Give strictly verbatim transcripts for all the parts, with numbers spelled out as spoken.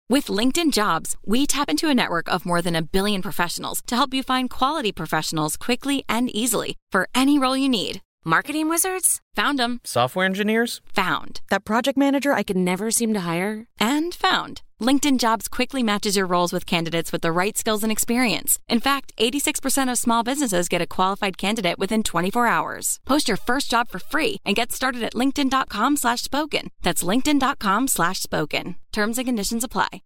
With LinkedIn Jobs, we tap into a network of more than a billion professionals to help you find quality professionals quickly and easily for any role you need. Marketing wizards? Found them. Software engineers? Found. That project manager I could never seem to hire? And found. LinkedIn Jobs quickly matches your roles with candidates with the right skills and experience. In fact, eighty-six percent of small businesses get a qualified candidate within twenty-four hours. Post your first job for free and get started at linkedin.com slash spoken. That's linkedin.com slash spoken. Terms and conditions apply.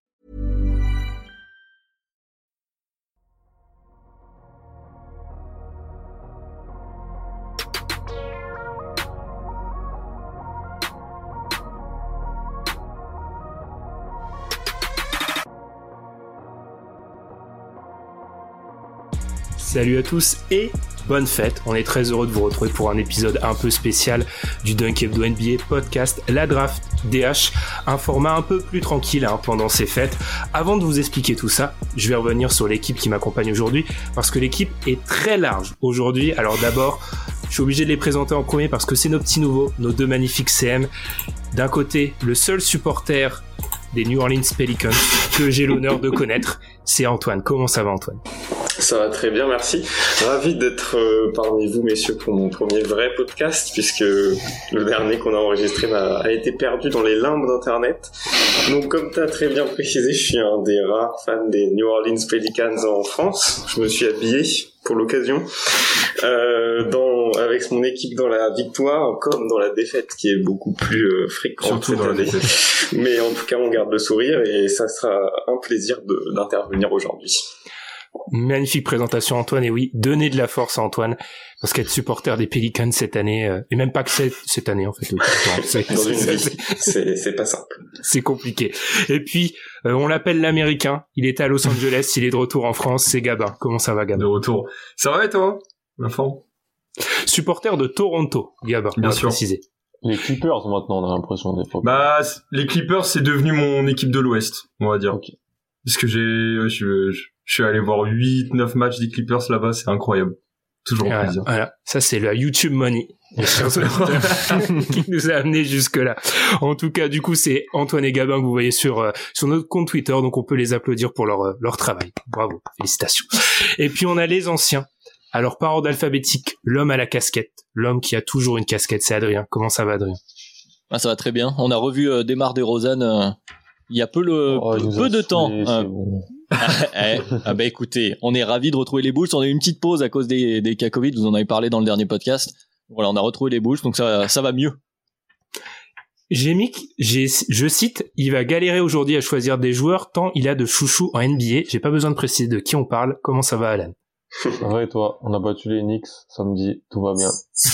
Salut à tous et bonne fête. On est très heureux de vous retrouver pour un épisode un peu spécial du Dunk Hebdo N B A podcast, la draft D H, un format un peu plus tranquille hein, pendant ces fêtes. Avant de vous expliquer tout ça, je vais revenir sur l'équipe qui m'accompagne aujourd'hui parce que l'équipe est très large aujourd'hui. Alors d'abord, je suis obligé de les présenter en premier parce que c'est nos petits nouveaux, nos deux magnifiques C M. D'un côté, le seul supporter des New Orleans Pelicans que j'ai l'honneur de connaître, c'est Antoine. Comment ça va, Antoine ? Ça va très bien, merci. Ravi d'être euh, parmi vous, messieurs, pour mon premier vrai podcast, puisque le dernier qu'on a enregistré a, a été perdu dans les limbes d'Internet. Donc, comme tu as très bien précisé, je suis un des rares fans des New Orleans Pelicans en France. Je me suis habillé pour l'occasion, euh, dans, avec mon équipe dans la victoire, comme dans la défaite, qui est beaucoup plus euh, fréquente cette année. Mais en tout cas, on garde le sourire et ça sera un plaisir de, d'intervenir aujourd'hui. Magnifique présentation, Antoine. Et oui, donnez de la force à Antoine parce qu'être supporter des Pelicans cette année, euh, et même pas que cette, cette année en fait. C'est, Dans une vie, c'est, c'est pas simple. C'est compliqué. Et puis, euh, on l'appelle l'Américain. Il était à Los Angeles, il est de retour en France. C'est Gabin. Comment ça va, Gabin ? De retour. Ça va et toi, l'enfant ? Supporter de Toronto, Gabin. Bien on sûr. Préciser. Les Clippers maintenant, on a l'impression des fois. Bah, les Clippers, c'est devenu mon équipe de l'Ouest, on va dire. Okay. Parce que j'ai, ouais, je, je, je suis allé voir huit neuf matchs des Clippers là-bas, c'est incroyable. Toujours voilà, plaisir. Voilà, ça c'est la YouTube Money qui nous a amené jusque là. En tout cas, du coup, c'est Antoine et Gabin que vous voyez sur euh, sur notre compte Twitter, donc on peut les applaudir pour leur euh, leur travail. Bravo, félicitations. Et puis on a les anciens. Alors par ordre alphabétique, l'homme à la casquette, l'homme qui a toujours une casquette, c'est Adrien. Comment ça va, Adrien ? Ah, ça va très bien. On a revu euh, Demar DeRozan euh, il y a peu le oh, peu, peu de temps. Euh, bon. ah, ah bah écoutez, on est ravis de retrouver les Bulls. On a eu une petite pause à cause des des cas Covid, vous en avez parlé dans le dernier podcast. Voilà, on a retrouvé les Bulls, donc ça ça va mieux. J'ai mis, j'ai, je cite, il va galérer aujourd'hui à choisir des joueurs tant il a de chouchous en N B A. J'ai pas besoin de préciser de qui on parle. Comment ça va, Alan ? Ouais, toi, on a battu les Knicks samedi, tout va bien.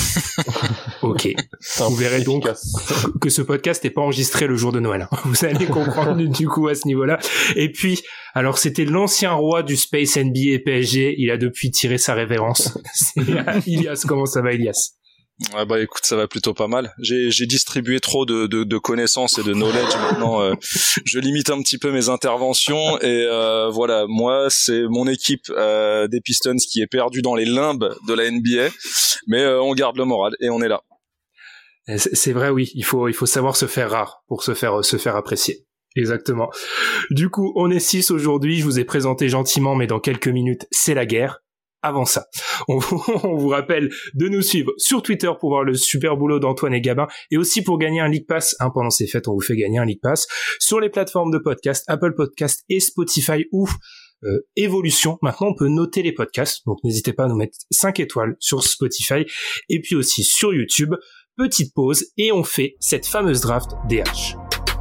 Ok. Vous verrez donc que ce podcast n'est pas enregistré le jour de Noël. Vous allez comprendre du coup à ce niveau-là. Et puis, alors c'était l'ancien roi du Space N B A et P S G. Il a depuis tiré sa révérence. C'est Ilias. Comment ça va, Ilias ? Ouais, bah écoute, ça va plutôt pas mal. J'ai j'ai distribué trop de de, de connaissances et de knowledge maintenant. Euh, je limite un petit peu mes interventions et euh, voilà, moi c'est mon équipe euh, des Pistons qui est perdue dans les limbes de la N B A, mais euh, on garde le moral et on est là. C'est, c'est vrai, oui. Il faut il faut savoir se faire rare pour se faire se faire apprécier. Exactement. Du coup, on est six aujourd'hui. Je vous ai présenté gentiment, mais dans quelques minutes, c'est la guerre. Avant ça, on vous, on vous rappelle de nous suivre sur Twitter pour voir le super boulot d'Antoine et Gabin et aussi pour gagner un League Pass. Hein, pendant ces fêtes, on vous fait gagner un League Pass sur les plateformes de podcast, Apple Podcast et Spotify ou euh, Évolution. Maintenant, on peut noter les podcasts, donc n'hésitez pas à nous mettre cinq étoiles sur Spotify et puis aussi sur YouTube. Petite pause et on fait cette fameuse draft D H.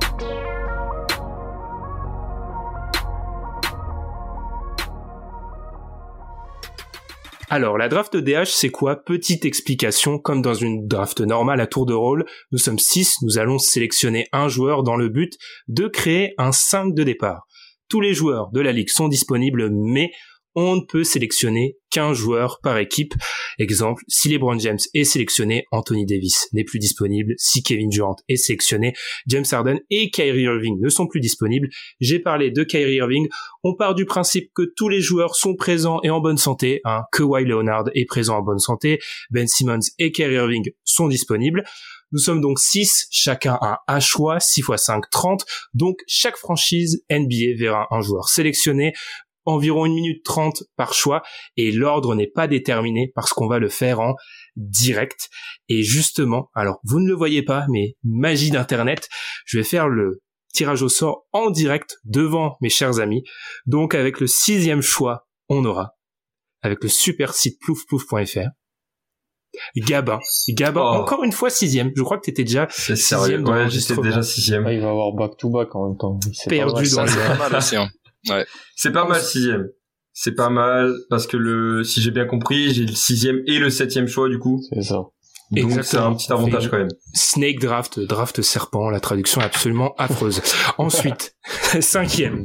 Alors, la draft D H, c'est quoi ? Petite explication, comme dans une draft normale à tour de rôle, nous sommes six, nous allons sélectionner un joueur dans le but de créer un cinq de départ. Tous les joueurs de la ligue sont disponibles, mais on ne peut sélectionner qu'un joueur par équipe. Exemple, si LeBron James est sélectionné, Anthony Davis n'est plus disponible. Si Kevin Durant est sélectionné, James Harden et Kyrie Irving ne sont plus disponibles. J'ai parlé de Kyrie Irving. On part du principe que tous les joueurs sont présents et en bonne santé. Hein. Kawhi Leonard est présent en bonne santé. Ben Simmons et Kyrie Irving sont disponibles. Nous sommes donc six, chacun a un choix, six fois cinq, trente. Donc chaque franchise N B A verra un joueur sélectionné, environ une minute trente par choix, et l'ordre n'est pas déterminé parce qu'on va le faire en direct. Et justement, alors vous ne le voyez pas, mais magie d'internet, je vais faire le tirage au sort en direct devant mes chers amis. Donc avec le sixième choix, on aura, avec le super site plouf plouf point f r, Gabin. Gabin, oh. Encore une fois sixième. Je crois que t'étais déjà c'est sixième dans ouais, l'enregistrement. j'étais déjà sixième. Ah, il va avoir back to back en même temps. C'est perdu dans les... C'est pas mal aussi, hein. Ouais. C'est pas mal sixième. C'est pas mal parce que le, si j'ai bien compris, j'ai le sixième et le septième choix du coup. C'est ça. Donc exactement. C'est un petit avantage quand même. Snake draft, draft serpent, la traduction est absolument affreuse. Ensuite, cinquième.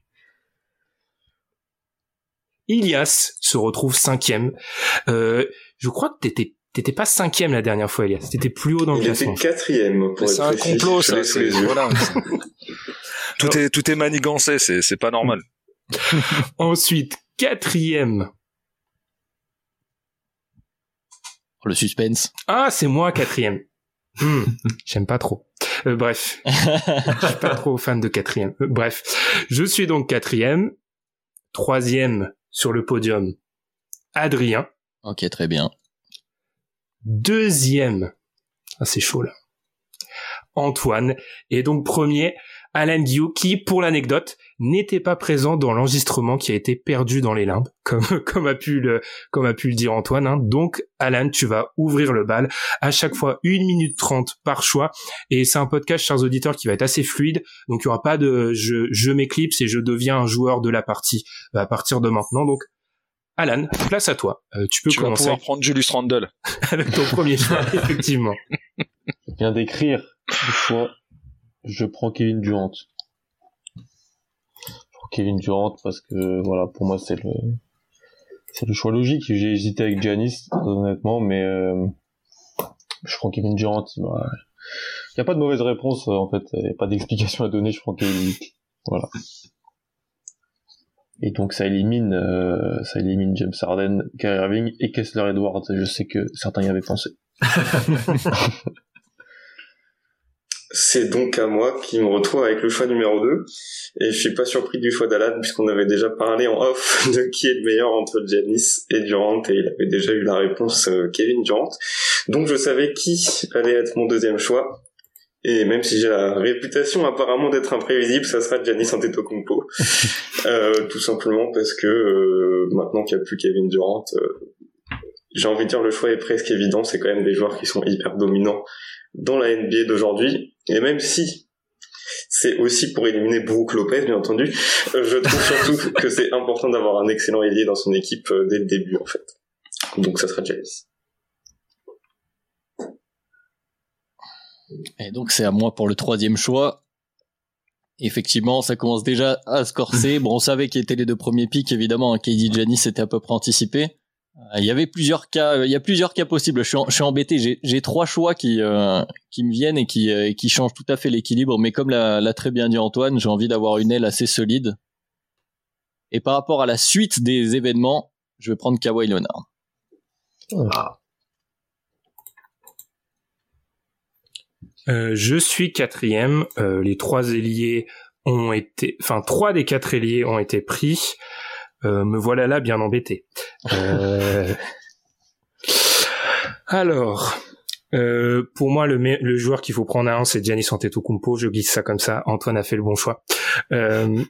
Ilias se retrouve cinquième. Euh, je crois que t'étais, t'étais pas cinquième la dernière fois, Ilias. T'étais plus haut dans le Il classement. Il était quatrième. Pour c'est un précis. complot, ça. C'est, voilà. tout est, tout est manigancé, c'est, c'est pas normal. Ensuite, quatrième. Le suspense. Ah, c'est moi, quatrième. Hmm, j'aime pas trop. Euh, bref. Je suis pas trop fan de quatrième. Euh, bref. Je suis donc quatrième. Troisième sur le podium, Adrien. Ok, très bien. Deuxième. Ah, c'est chaud, là. Antoine. Et donc, premier, Alan Guillou, qui, pour l'anecdote, n'était pas présent dans l'enregistrement qui a été perdu dans les limbes, comme, comme a pu le, comme a pu le dire Antoine, hein. Donc, Alan, tu vas ouvrir le bal. À chaque fois, une minute trente par choix. Et c'est un podcast, chers auditeurs, qui va être assez fluide. Donc, il n'y aura pas de, je, je m'éclipse et je deviens un joueur de la partie à partir de maintenant. Donc, Alan, place à toi. Euh, tu peux tu commencer. Tu vas pouvoir prendre Julius Randle. Avec ton premier choix, effectivement. Je viens d'écrire le choix. Je prends Kevin Durant. Je prends Kevin Durant parce que, voilà, pour moi, c'est le, c'est le choix logique. J'ai hésité avec Giannis, honnêtement, mais, euh, je prends Kevin Durant. Il n'y a pas de mauvaise réponse, en fait. Il n'y a pas d'explication à donner. Je prends Kevin. Voilà. Et donc, ça élimine, euh, ça élimine James Harden, Kyrie Irving et Kessler Edwards. Je sais que certains y avaient pensé. C'est donc à moi qui me retrouve avec le choix numéro deux. Et je suis pas surpris du choix d'Alan, puisqu'on avait déjà parlé en off de qui est le meilleur entre Giannis et Durant, et il avait déjà eu la réponse euh, Kevin Durant. Donc je savais qui allait être mon deuxième choix. Et même si j'ai la réputation apparemment d'être imprévisible, ça sera Giannis Antetokounmpo. euh, tout simplement parce que euh, maintenant qu'il n'y a plus Kevin Durant, euh, j'ai envie de dire le choix est presque évident. C'est quand même des joueurs qui sont hyper dominants dans la N B A d'aujourd'hui. Et même si c'est aussi pour éliminer Brook Lopez, bien entendu, euh, je trouve surtout que c'est important d'avoir un excellent ailier dans son équipe euh, dès le début, en fait. Donc ça sera Giannis. Et donc c'est à moi pour le troisième choix. Effectivement, ça commence déjà à se corser. Bon, on savait qui étaient les deux premiers pics, évidemment. K D, Giannis, c'était à peu près anticipé. Il y avait plusieurs cas, il y a plusieurs cas possibles. Je suis, en, je suis embêté. J'ai, j'ai trois choix qui, euh, qui me viennent et qui, euh, qui changent tout à fait l'équilibre. Mais comme l'a, l'a très bien dit Antoine, j'ai envie d'avoir une aile assez solide. Et par rapport à la suite des événements, je vais prendre Kawhi Leonard. Ah. Euh, je suis quatrième. Euh, les trois ailiers ont été, enfin trois des quatre ailiers ont été pris. Euh, me voilà là bien embêté. Euh... Alors, euh, pour moi, le, me- le joueur qu'il faut prendre à un, c'est Giannis Antetokounmpo. Je glisse ça comme ça. Antoine a fait le bon choix. Euh...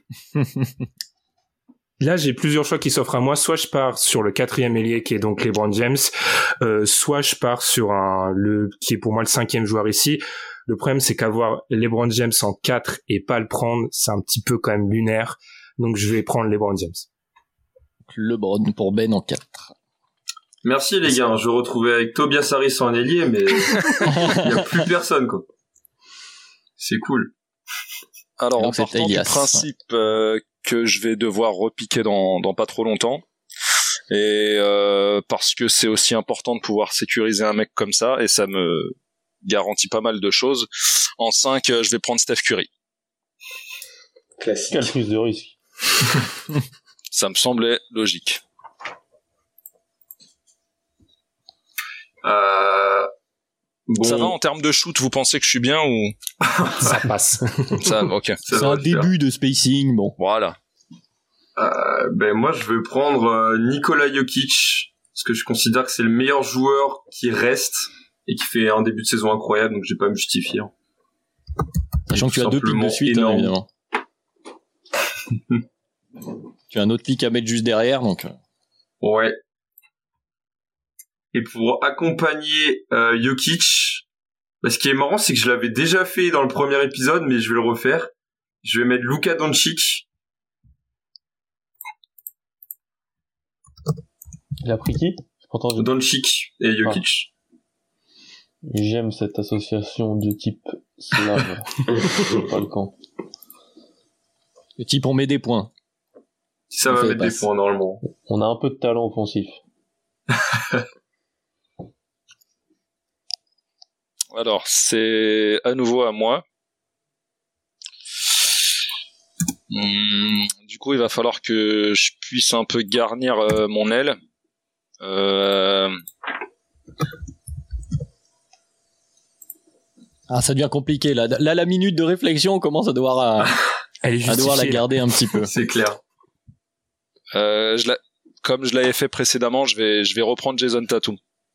Là, j'ai plusieurs choix qui s'offrent à moi. Soit je pars sur le quatrième ailier, qui est donc LeBron James, euh, soit je pars sur un le qui est pour moi le cinquième joueur ici. Le problème, c'est qu'avoir LeBron James en quatre et pas le prendre, c'est un petit peu quand même lunaire. Donc, je vais prendre LeBron James. LeBron pour Ben en quatre. Merci les gars, je retrouvais avec Tobias Harris en ailier, mais il n'y a plus personne, quoi. C'est cool. Alors, donc, en partant du principe euh, que je vais devoir repiquer dans, dans pas trop longtemps, et euh, parce que c'est aussi important de pouvoir sécuriser un mec comme ça, et ça me garantit pas mal de choses, en cinq, je vais prendre Steph Curry. Classique. Quelle prise de risque. Ça me semblait logique. Euh, Bon. Ça va en termes de shoot, vous pensez que je suis bien ou ça passe? Ça, ok. Ça C'est un début de spacing, bon. Voilà. Euh, ben moi je vais prendre euh, Nikola Jokic parce que je considère que c'est le meilleur joueur qui reste et qui fait un début de saison incroyable, donc je vais pas me justifier. Sachant que tu as deux pics de suite, hein, évidemment. Tu as un autre pic à mettre juste derrière, donc. Ouais. Et pour accompagner euh, Jokic, bah, ce qui est marrant, c'est que je l'avais déjà fait dans le premier épisode, mais je vais le refaire. Je vais mettre Luka Doncic. Il a pris qui? J'ai Doncic et Jokic. Ah. J'aime cette association de type slave. Pas le camp. Le type on met des points. Ça on va mettre des points normalement. On a un peu de talent offensif. Alors, c'est à nouveau à moi. Hum, du coup, il va falloir que je puisse un peu garnir euh, mon aile. Euh... Ah, ça devient compliqué là. Là, la minute de réflexion, on commence à devoir, à, Elle est à devoir la garder un petit peu. C'est clair. Euh, je Comme je l'avais fait précédemment, je vais, je vais reprendre Jason Tatum.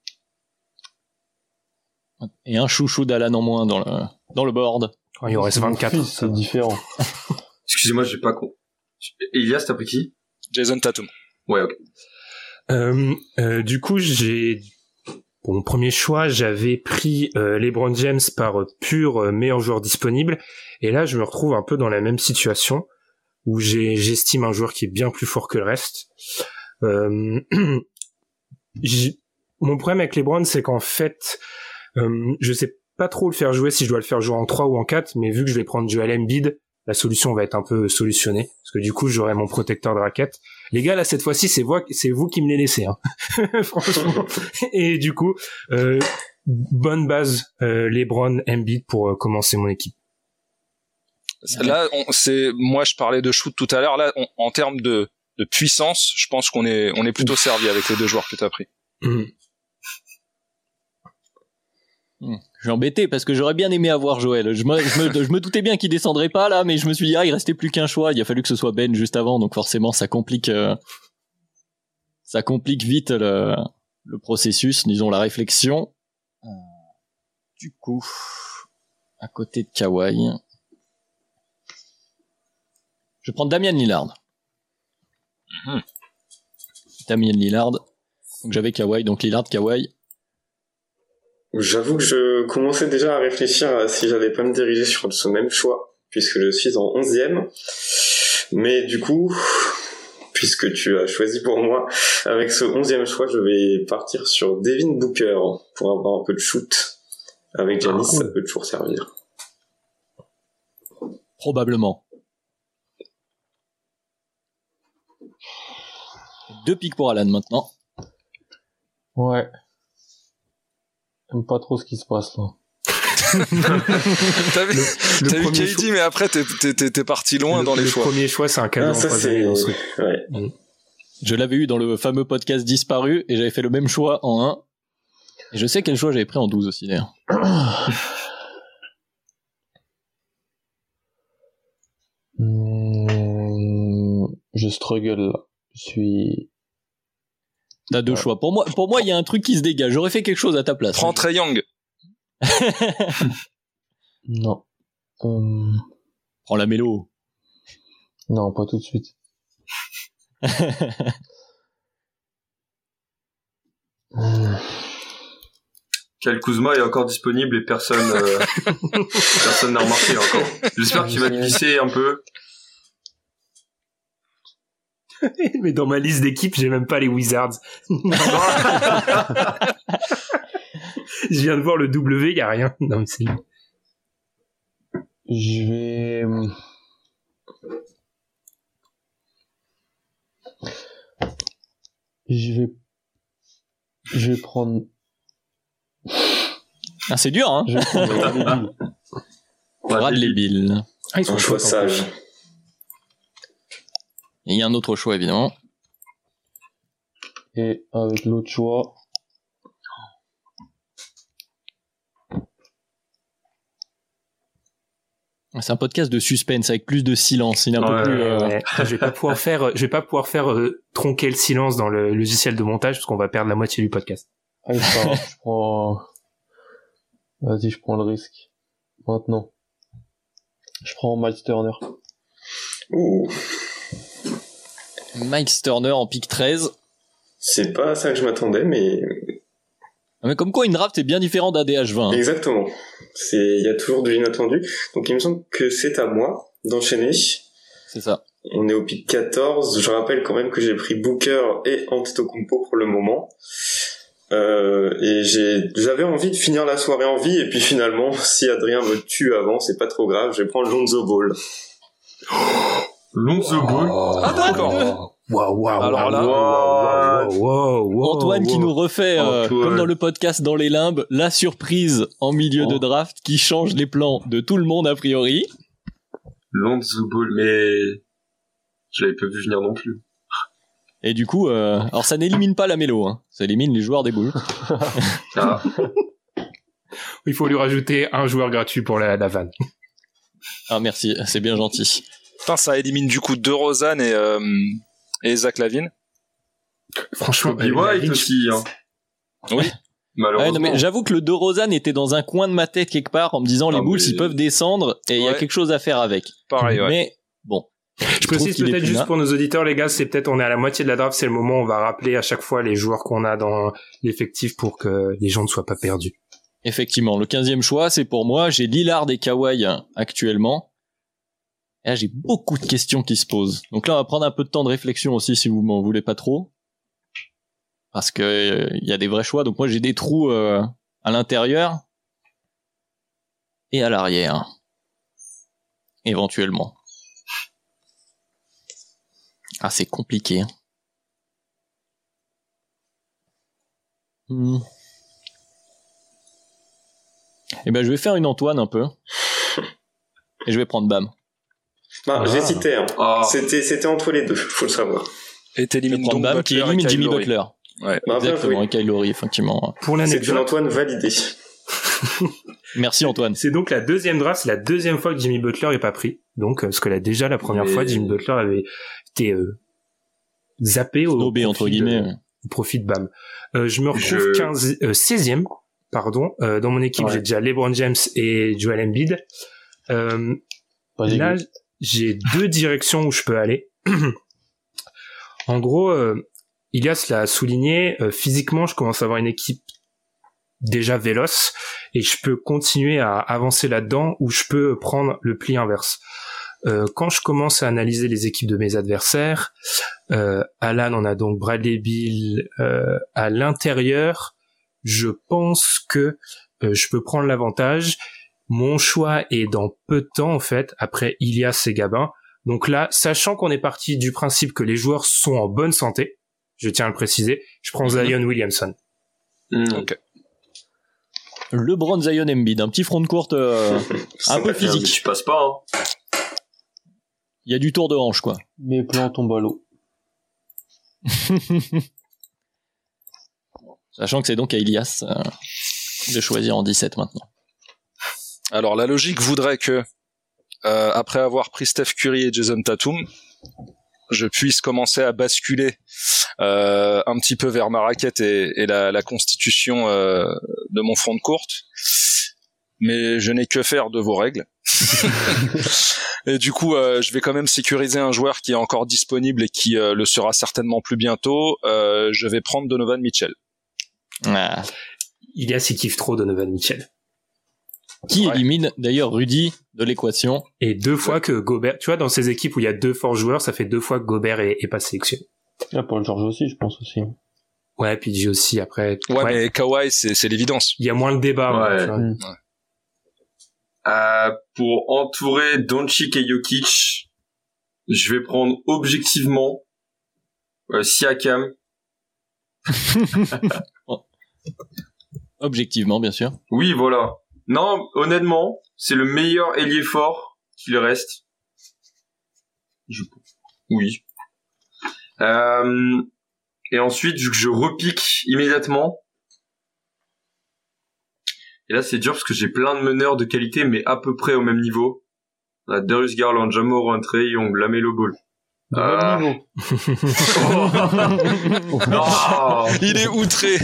Et un chouchou d'Alan en moins dans le, dans le board. Oh, il en reste vingt-quatre. C'est différent. Excusez-moi, j'ai pas con. Elias, t'as pris qui? Jason Tatum. Ouais, ok. Euh, euh, du coup, j'ai, pour mon premier choix, j'avais pris euh, LeBron James par euh, pur euh, meilleur joueur disponible. Et là, je me retrouve un peu dans la même situation où j'ai, j'estime un joueur qui est bien plus fort que le reste. Euh, mon problème avec LeBron, c'est qu'en fait, euh, je sais pas trop le faire jouer si je dois le faire jouer en trois ou en quatre, mais vu que je vais prendre Joel Embiid, la solution va être un peu solutionnée, parce que du coup, j'aurai mon protecteur de raquette. Les gars, là, cette fois-ci, c'est vous, c'est vous qui me les laissez, hein. Franchement. Et du coup, euh, bonne base, euh, LeBron, Embiid pour euh, commencer mon équipe. Là, on, c'est, moi, je parlais de shoot tout à l'heure. Là, on, en termes de, de puissance, je pense qu'on est, on est plutôt Ouf. servi avec les deux joueurs que t'as pris. Mmh. Mmh. Je suis embêté parce que j'aurais bien aimé avoir Joël. Je me, je me, je me doutais bien qu'il descendrait pas là, mais je me suis dit ah il restait plus qu'un choix. Il a fallu que ce soit Ben juste avant, donc forcément ça complique, euh, ça complique vite le, le processus, disons la réflexion. Euh, du coup, à côté de Kawhi, je vais prendre Damian Lillard. Mmh. Damian Lillard. Donc j'avais Kawhi, donc Lillard, Kawhi. J'avoue que je commençais déjà à réfléchir à si j'allais pas me diriger sur ce même choix, puisque je suis en onzième. Mais du coup, puisque tu as choisi pour moi, avec ce onzième choix, je vais partir sur Devin Booker pour avoir un peu de shoot. Avec Giannis, ah, cool. Ça peut toujours servir. Probablement. Deux pics pour Alan maintenant. Ouais. J'aime pas trop ce qui se passe là. T'as vu, le, t'as le vu K D, choix... mais après t'es, t'es, t'es parti loin le, dans les le choix. Le premier choix, c'est un cadeau ah, ça, c'est... Ouais. Mmh. Je l'avais eu dans le fameux podcast Disparu et j'avais fait le même choix en un. Et je sais quel choix j'avais pris en douze aussi d'ailleurs. mmh, je struggle là. Je suis... T'as deux ouais. choix. Pour moi, pour moi, il y a un truc qui se dégage. J'aurais fait quelque chose à ta place. Prends Trae Young. Non. Um... Prends la mélo. Non, pas tout de suite. Kyle Kuzma est encore disponible et personne, euh... personne n'a remarqué encore. J'espère qu'il va glisser un peu. Mais dans ma liste d'équipes, j'ai même pas les Wizards. Je viens de voir le W, il y a rien. Non, mais c'est... Je vais... Je vais... Je vais prendre... Ah, c'est dur, hein. Je vais prendre Bradley Beal. Ah, ils sont un choix sage. Et il y a un autre choix, évidemment. Et avec l'autre choix... C'est un podcast de suspense avec plus de silence. Il est un ouais, peu plus. Euh... Ouais. Je vais pas pouvoir faire, je vais pas pouvoir faire euh, tronquer le silence dans le logiciel de montage parce qu'on va perdre la moitié du podcast. Allez, ça va, je prends. Vas-y, je prends le risque. Maintenant, je prends Miles Turner. Ouh. Miles Turner en pick treize. C'est pas ça que je m'attendais, mais. Mais comme quoi une draft est bien différente d'A D H vingt. Hein. Exactement. C'est, il y a toujours de l'inattendu. Donc il me semble que c'est à moi d'enchaîner. C'est ça. On est au pick quatorze. Je rappelle quand même que j'ai pris Booker et Antetokounmpo pour le moment. Euh, et j'ai, j'avais envie de finir la soirée en vie, et puis finalement, si Adrien me tue avant, c'est pas trop grave, je vais prendre Lonzo Ball. Lonzo Ball. Oh, ah d'accord. Waouh, waouh, Alors là, waouh, waouh, waouh, Antoine wow. qui nous refait, euh, Antoine. comme dans le podcast Dans les Limbes, la surprise en milieu Oh. de draft qui change les plans de tout le monde a priori. Lonzo Ball, mais je l'avais pas vu venir non plus. Et du coup, euh, alors ça n'élimine pas la mélo, hein. Ça élimine les joueurs des boules. Ah. Il faut lui rajouter un joueur gratuit pour la, la vanne. Ah merci, c'est bien gentil. Putain, ça élimine du coup DeRozan et, euh, et Zach Lavine. Franchement, Kobe euh, White Lavine, aussi, hein. Oui. Ouais, Malheureusement. non, mais j'avoue que le DeRozan était dans un coin de ma tête quelque part en me disant les Ah, Bulls mais- ils peuvent descendre et il y a Ouais. quelque chose à faire avec. Pareil, ouais. Mais bon. Je trouve précise qu'il est peut-être plus juste là. pour nos auditeurs, les gars, c'est peut-être on est à la moitié de la draft, c'est le moment où on va rappeler à chaque fois les joueurs qu'on a dans l'effectif pour que les gens ne soient pas perdus. Effectivement, le quinzième choix, c'est pour moi. J'ai Lillard et Kawhi actuellement. Et là, j'ai beaucoup de questions qui se posent. Donc là, on va prendre un peu de temps de réflexion aussi, si vous m'en voulez pas trop. Parce que euh, il y a des vrais choix. Donc moi, j'ai des trous euh, à l'intérieur et à l'arrière. Éventuellement. Ah, c'est compliqué. Hein. Hmm. Eh ben, je vais faire une Antoine un peu. Et je vais prendre Bam. Bah, Ah. j'hésitais, hein. Ah. C'était, c'était entre les deux, faut le savoir. Et Je vais t'élimines prendre donc Bam Butler qui et élimine Kyle Jimmy Lowry. Butler. Ouais. Bah, bien Exactement, joué. et Kyle Lowry, effectivement. Pour C'est une l'anecdote, Antoine validée. Merci Antoine. c'est donc la deuxième draft, c'est la deuxième fois que Jimmy Butler est pas pris. Donc, euh, parce que là, déjà, la première Mais- fois, Jimmy Butler avait été euh, zappé au Snobé, profit entre de- guillemets. au profit de Bam. Euh, je me retrouve Je- quinze, euh, seizième, pardon. Euh, dans mon équipe, Ouais. j'ai déjà LeBron James et Joel Embiid. Euh, Pas dégueu. Là, j'ai deux directions où je peux aller. En gros, euh, Ilias l'a souligné, euh, physiquement, je commence à avoir une équipe déjà véloce et je peux continuer à avancer là-dedans ou je peux prendre le pli inverse. Euh, quand je commence à analyser les équipes de mes adversaires, euh, Alan, on a donc Bradley Beal euh, à l'intérieur. Je pense que euh, je peux prendre l'avantage. Mon choix est dans peu de temps, en fait, après Ilias et Gabin. Donc là, sachant qu'on est parti du principe que les joueurs sont en bonne santé, je tiens à le préciser, je prends Zion Williamson. Hmm. Ok. LeBron, Zion, Embiid. Un petit front de courte euh, un peu Bien, mais physique. tu passes pas, hein. Il y a du tour de hanche, quoi. Mes plans tombent à l'eau. Sachant que c'est donc à Ilias euh, de choisir en dix-sept maintenant. Alors la logique voudrait que euh, après avoir pris Steph Curry et Jason Tatum, je puisse commencer à basculer euh, un petit peu vers ma raquette et, et la, la constitution euh, de mon front de courte. Mais je n'ai que faire de vos règles. Et du coup, euh, je vais quand même sécuriser un joueur qui est encore disponible et qui euh, le sera certainement plus bientôt. Euh, je vais prendre Donovan Mitchell. Ah. Ilias, il kiffe trop Donovan Mitchell. Qui Ouais. élimine d'ailleurs Rudy de l'équation. Et deux fois que Gobert, tu vois, dans ces équipes où il y a deux forts joueurs, ça fait deux fois que Gobert est, est pas sélectionné. Là, Paul George aussi, je pense aussi. Ouais, puis j'ai aussi après. Ouais, mais Kawhi, c'est, c'est l'évidence. Il y a moins le débat. Ouais. tu vois. Mm. Euh, pour entourer Doncic et Jokic, je vais prendre objectivement euh, Siakam. Objectivement, bien sûr. Oui, voilà. Non, honnêtement, c'est le meilleur ailier fort qu'il reste. Je... Oui. Euh, et ensuite, vu que je repique immédiatement, et là c'est dur parce que j'ai plein de meneurs de qualité, mais à peu près au même niveau. On a Darius Garland, Ja Morant, Trae Young, LaMelo Ball. De euh... même niveau. Non. Il est outré.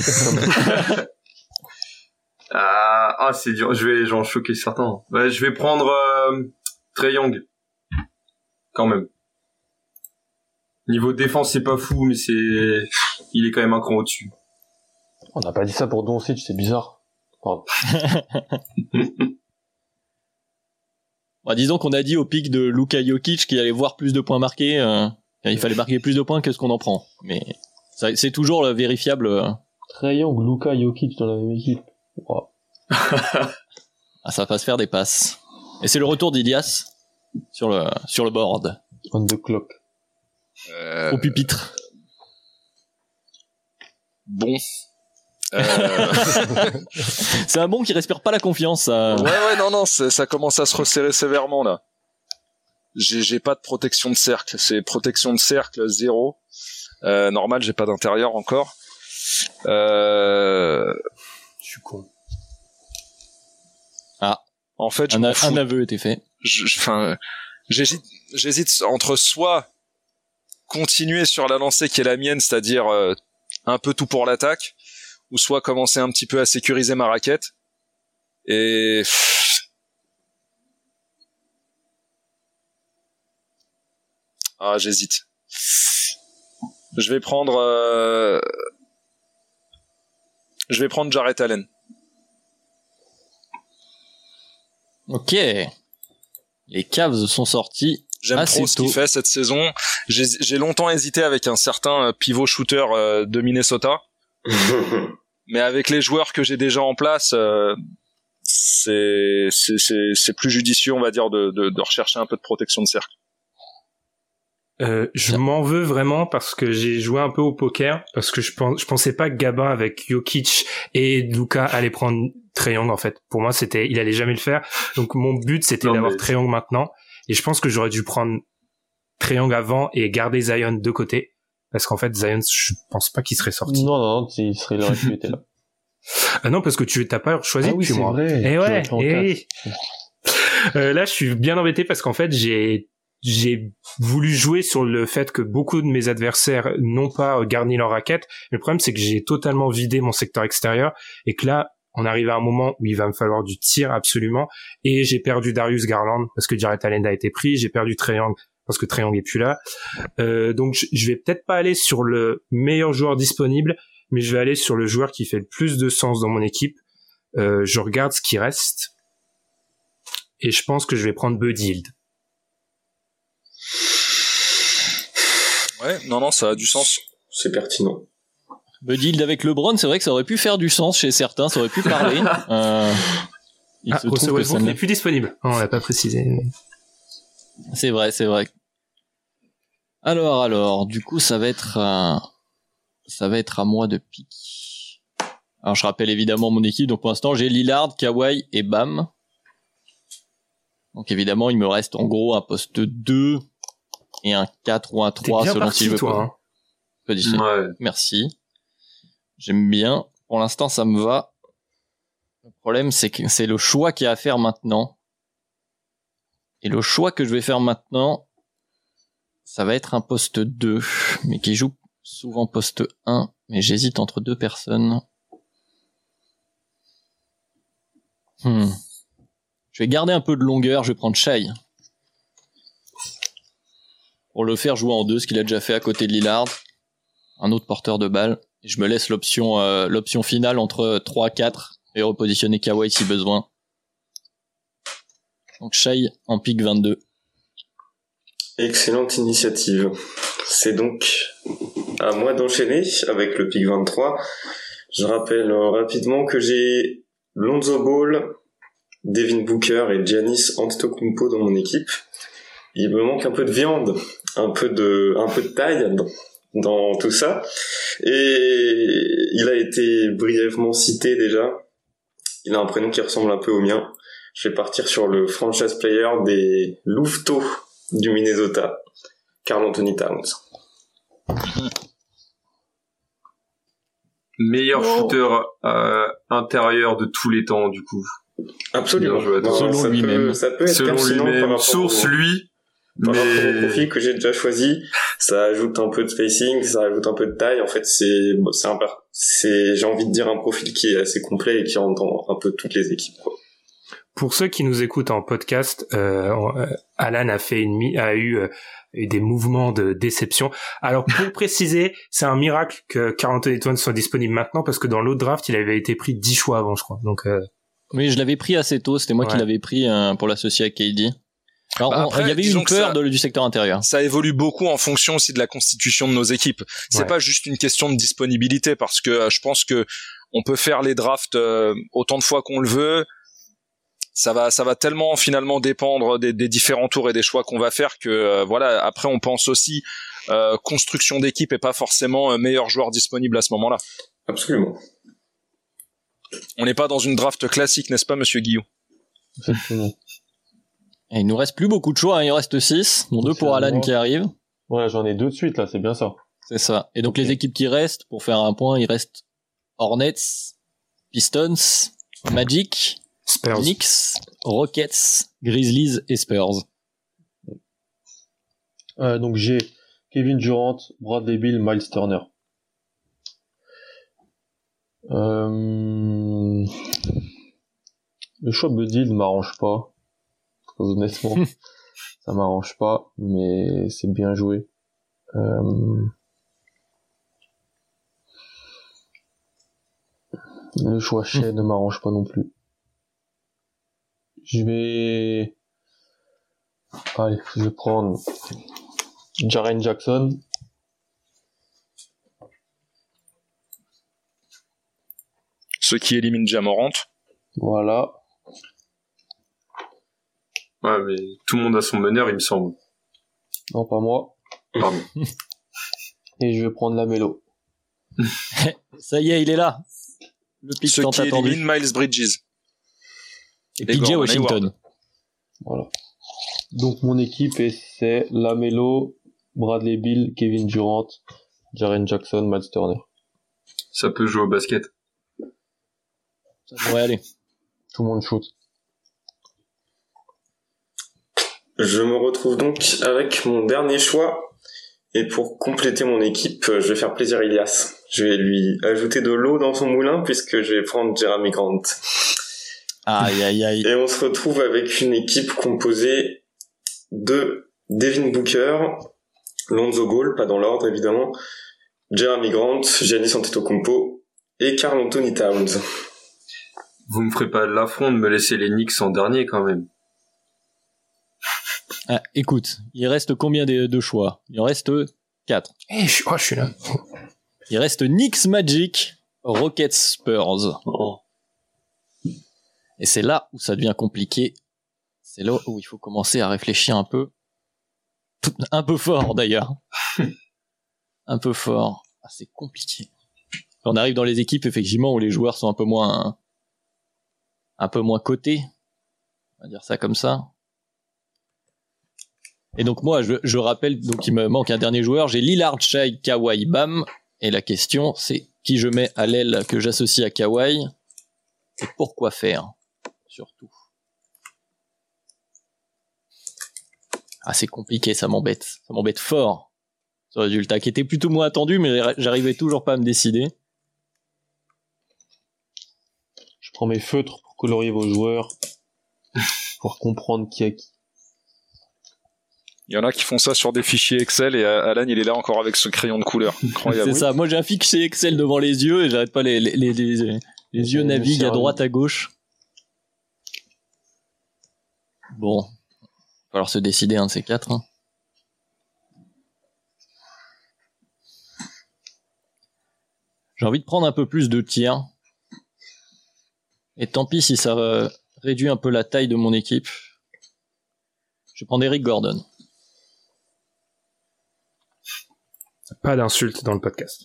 ah, ah, c'est dur. Je vais, j'en choquer certains. Ouais, je vais prendre euh, Trae Young. Quand même. Niveau défense, c'est pas fou, mais c'est, il est quand même un cran au-dessus. On n'a pas dit ça pour Doncic, c'est bizarre. Pardon. Bah, disons qu'on a dit au pic de Luka Jokic qu'il allait voir plus de points marqués. Euh, il fallait marquer plus de points que ce qu'on en prend. Mais ça, c'est toujours euh, vérifiable. Euh... Trae Young, Luka Jokic dans la même équipe. Wow. Ah, ça va pas se faire des passes. Et c'est le retour d'Ilias sur le sur le board. On the clock. Euh... Au pupitre. Bon. Euh... c'est un bon qui respire pas la confiance. Ça. Ouais ouais non non ça commence à se resserrer sévèrement là. J'ai j'ai pas de protection de cercle, c'est protection de cercle zéro. Euh, normal j'ai pas d'intérieur encore. Euh... Je suis con. Ah. En fait je un, m'en a- fous. un aveu était fait. Enfin j'hésite j'hésite entre soit continuer sur la lancée qui est la mienne, c'est-à-dire euh, un peu tout pour l'attaque, ou soit commencer un petit peu à sécuriser ma raquette. Et ah, j'hésite. Je vais prendre euh... je vais prendre Jarrett Allen. Ok. Les Cavs sont sortis. J'aime ah, trop ce tôt. qu'il fait cette saison. J'ai, j'ai longtemps hésité avec un certain pivot shooter euh, de Minnesota. Mais avec les joueurs que j'ai déjà en place, euh, c'est, c'est, c'est, c'est plus judicieux, on va dire, de, de, de rechercher un peu de protection de cercle. Euh, je m'en veux vraiment parce que j'ai joué un peu au poker, parce que je, pense, je pensais pas que Gabin avec Jokic et Luka allait prendre Trae Young en fait. Pour moi, c'était, il allait jamais le faire. Donc mon but, c'était non, d'avoir mais... Trae Young maintenant. Et je pense que j'aurais dû prendre Trae Young avant et garder Zion de côté. Parce qu'en fait, Zion, je pense pas qu'il serait sorti. Non, non, non, il serait là, tu étais là. Ah non, parce que tu t'as pas choisi ah oui, depuis c'est moi. Vrai. Et ouais, et oui. euh, là, je suis bien embêté parce qu'en fait, j'ai j'ai voulu jouer sur le fait que beaucoup de mes adversaires n'ont pas garni leur raquette. Mais le problème, c'est que j'ai totalement vidé mon secteur extérieur et que là, on arrive à un moment où il va me falloir du tir absolument. Et j'ai perdu Darius Garland parce que Jarrett Allen a été pris. J'ai perdu Trae Young parce que Trae Young est plus là. Euh, donc, je, je vais peut-être pas aller sur le meilleur joueur disponible, mais je vais aller sur le joueur qui fait le plus de sens dans mon équipe. Euh, je regarde ce qui reste et je pense que je vais prendre Buddy Hield. Ouais, non, non, ça a du sens. C'est pertinent. Buddy Hield avec LeBron, c'est vrai que ça aurait pu faire du sens chez certains, ça aurait pu parler. euh, il ah, se trouve que ça n'est plus disponible. Oh, on l'a pas précisé. Mais... C'est vrai, c'est vrai. Alors, alors, du coup, ça va être, euh, ça va être à moi de pique. Alors, je rappelle évidemment mon équipe. Donc, pour l'instant, j'ai Lillard, Kawhi et Bam. Donc, évidemment, il me reste en gros un poste deux et un quatre ou un trois selon parti, si je veux toi, pas. hein. Pas d'ici. Ouais. Merci. J'aime bien. Pour l'instant, ça me va. Le problème, c'est que c'est le choix qu'il y a à faire maintenant. Et le choix que je vais faire maintenant, ça va être un poste deux, mais qui joue souvent poste un, mais j'hésite entre deux personnes. Hmm. Je vais garder un peu de longueur, je vais prendre Shai. Pour le faire jouer en deux, ce qu'il a déjà fait à côté de Lillard. Un autre porteur de balle. Et je me laisse l'option, euh, l'option finale entre trois quatre et repositionner Kawhi si besoin. Donc Shai en pick vingt-deux. Excellente initiative. C'est donc à moi d'enchaîner avec le pick vingt-trois. Je rappelle rapidement que j'ai Lonzo Ball, Devin Booker et Giannis Antetokounmpo dans mon équipe. Il me manque un peu de viande, un peu de, un peu de taille dans, dans tout ça. Et il a été brièvement cité déjà. Il a un prénom qui ressemble un peu au mien. Je vais partir sur le franchise player des Louveteaux du Minnesota, Karl Anthony Towns. Meilleur oh. shooter euh, intérieur de tous les temps, du coup. Absolument. Non, selon ça lui-même. Peut, ça peut être selon lui-même. Source, lui. Par mais... rapport au profil que j'ai déjà choisi, ça ajoute un peu de spacing, ça ajoute un peu de taille. En fait, c'est, c'est un, c'est, j'ai envie de dire un profil qui est assez complet et qui rentre dans un peu toutes les équipes, quoi. Pour ceux qui nous écoutent en podcast, euh, Alan a fait une, a eu, euh, eu des mouvements de déception. Alors pour préciser, c'est un miracle que Karl Anthony Towns soit disponible maintenant parce que dans l'autre draft, il avait été pris dix choix avant, je crois. Donc euh... oui, je l'avais pris assez tôt. C'était moi ouais. qui l'avais pris euh, pour l'associer à K D. Alors, bah après, il y avait une peur ça, de, du secteur intérieur. Ça évolue beaucoup en fonction aussi de la constitution de nos équipes. C'est ouais. pas juste une question de disponibilité parce que euh, je pense que on peut faire les drafts euh, autant de fois qu'on le veut. Ça va, ça va tellement finalement dépendre des, des différents tours et des choix qu'on va faire que euh, voilà. Après, on pense aussi euh, construction d'équipe et pas forcément euh, meilleur joueur disponible à ce moment-là. Absolument. On n'est pas dans une draft classique, n'est-ce pas, Monsieur Guillaume? Exactement. Et il nous reste plus beaucoup de choix, hein. Il reste six, bon, deux pour Alan qui arrive. Ouais, j'en ai deux de suite là, c'est bien ça. C'est ça. Et donc okay. les équipes qui restent, pour faire un point, il reste Hornets, Pistons, Magic, Spurs. Knicks, Rockets, Grizzlies et Spurs. Euh, donc j'ai Kevin Durant, Bradley Beal, Miles Turner. Euh... Le choix Buddy ne m'arrange pas. Honnêtement, ça m'arrange pas, mais c'est bien joué. Euh... Le choix Shea ne m'arrange pas non plus. Je vais... Allez, je vais prendre Jaren Jackson. Ce qui élimine Ja Morant. Voilà. Ouais, mais tout le monde a son meneur, il me semble. Non, pas moi. Pardon. Et je vais prendre LaMelo. Ça y est, il est là. Le pick tant attendu. Ce qui élimine Miles Bridges. Et P J Washington. Voilà. Donc mon équipe, c'est LaMelo, Bradley Beal, Kevin Durant, Jaren Jackson, Miles Turner. Ça peut jouer au basket. Ça devrait aller. Tout le monde shoot. Je me retrouve donc avec mon dernier choix. Et pour compléter mon équipe, je vais faire plaisir à Ilias. Je vais lui ajouter de l'eau dans son moulin puisque je vais prendre Jeremy Grant. Aïe, aïe, aïe. Et on se retrouve avec une équipe composée de Devin Booker, Lonzo Ball, pas dans l'ordre évidemment, Jeremy Grant, Giannis Antetokounmpo et Karl Anthony Towns. Vous me ferez pas l'affront de me laisser les Knicks en dernier quand même. Ah, écoute, il reste combien de, de choix? Il en reste quatre. Eh, je, oh, je suis là. Il reste Knicks Magic, Rockets Spurs. Oh. Et c'est là où ça devient compliqué. C'est là où il faut commencer à réfléchir un peu. Un peu fort d'ailleurs. Un peu fort. Ah, c'est compliqué. On arrive dans les équipes effectivement où les joueurs sont un peu moins, un peu moins cotés. On va dire ça comme ça. Et donc moi, je, je rappelle, donc il me manque un dernier joueur. J'ai Lillard, Shai, Kawhi, Bam. Et la question, c'est qui je mets à l'aile que j'associe à Kawhi et pourquoi faire, surtout. Ah, c'est compliqué, ça m'embête. Ça m'embête fort. Ce résultat qui était plutôt moins attendu, mais j'arrivais toujours pas à me décider. Je prends mes feutres pour colorier vos joueurs, pour comprendre qui a qui. Il y en a qui font ça sur des fichiers Excel et Alan il est là encore avec ce crayon de couleur. Incroyable. C'est ça, moi j'ai un fichier Excel devant les yeux et j'arrête pas les, les, les, les, les yeux naviguent à droite à gauche. Bon, il va falloir se décider un de ces quatre. Hein. J'ai envie de prendre un peu plus de tirs. Et tant pis si ça euh, réduit un peu la taille de mon équipe. Je vais prendre Eric Gordon. Pas d'insultes dans le podcast.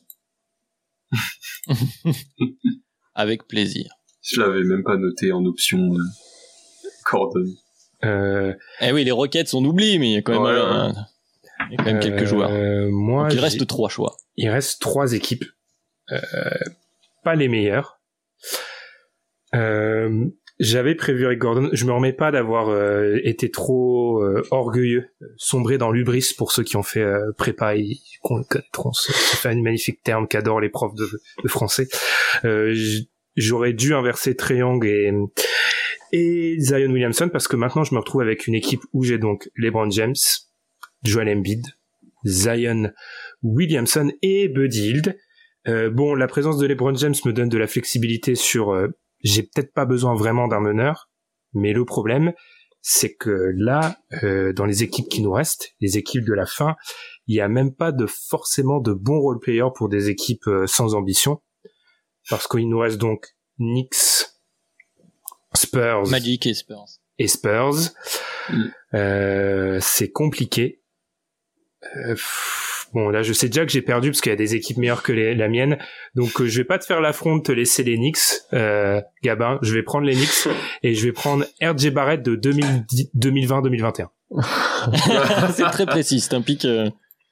Avec plaisir. Je l'avais même pas noté en option euh, Gordon. Euh... Eh oui, les Rockets on oublie, mais il y a quand même, ouais, euh, il y a quand même euh, quelques joueurs. Moi, Donc il reste trois choix. Il reste trois équipes. Euh, pas les meilleures. Euh, J'avais prévu Eric Gordon. Je me remets pas d'avoir euh, été trop euh, orgueilleux, sombré dans l'hubris pour ceux qui ont fait euh, prépa et qu'on connaîtront. Ça fait un magnifique terme qu'adorent les profs de, de français. Euh, j'aurais dû inverser Trae Young et et Zion Williamson parce que maintenant je me retrouve avec une équipe où j'ai donc LeBron James, Joel Embiid, Zion Williamson et Buddy Hield. Euh, bon, la présence de LeBron James me donne de la flexibilité sur euh, j'ai peut-être pas besoin vraiment d'un meneur, mais le problème, c'est que là, euh, dans les équipes qui nous restent, les équipes de la fin, il y a même pas de forcément de bons role players pour des équipes euh, sans ambition, parce qu'il nous reste donc Knicks, Spurs, Magic et Spurs. Et Spurs, mm. euh, c'est compliqué. Euh, Bon, là, je sais déjà que j'ai perdu parce qu'il y a des équipes meilleures que les, la mienne. Donc, euh, je vais pas te faire l'affront de te laisser les Knicks, euh, Gabin. Je vais prendre les Knicks et je vais prendre R J Barrett de deux mille vingt deux mille vingt et un. C'est très précis, c'est un pic. Euh...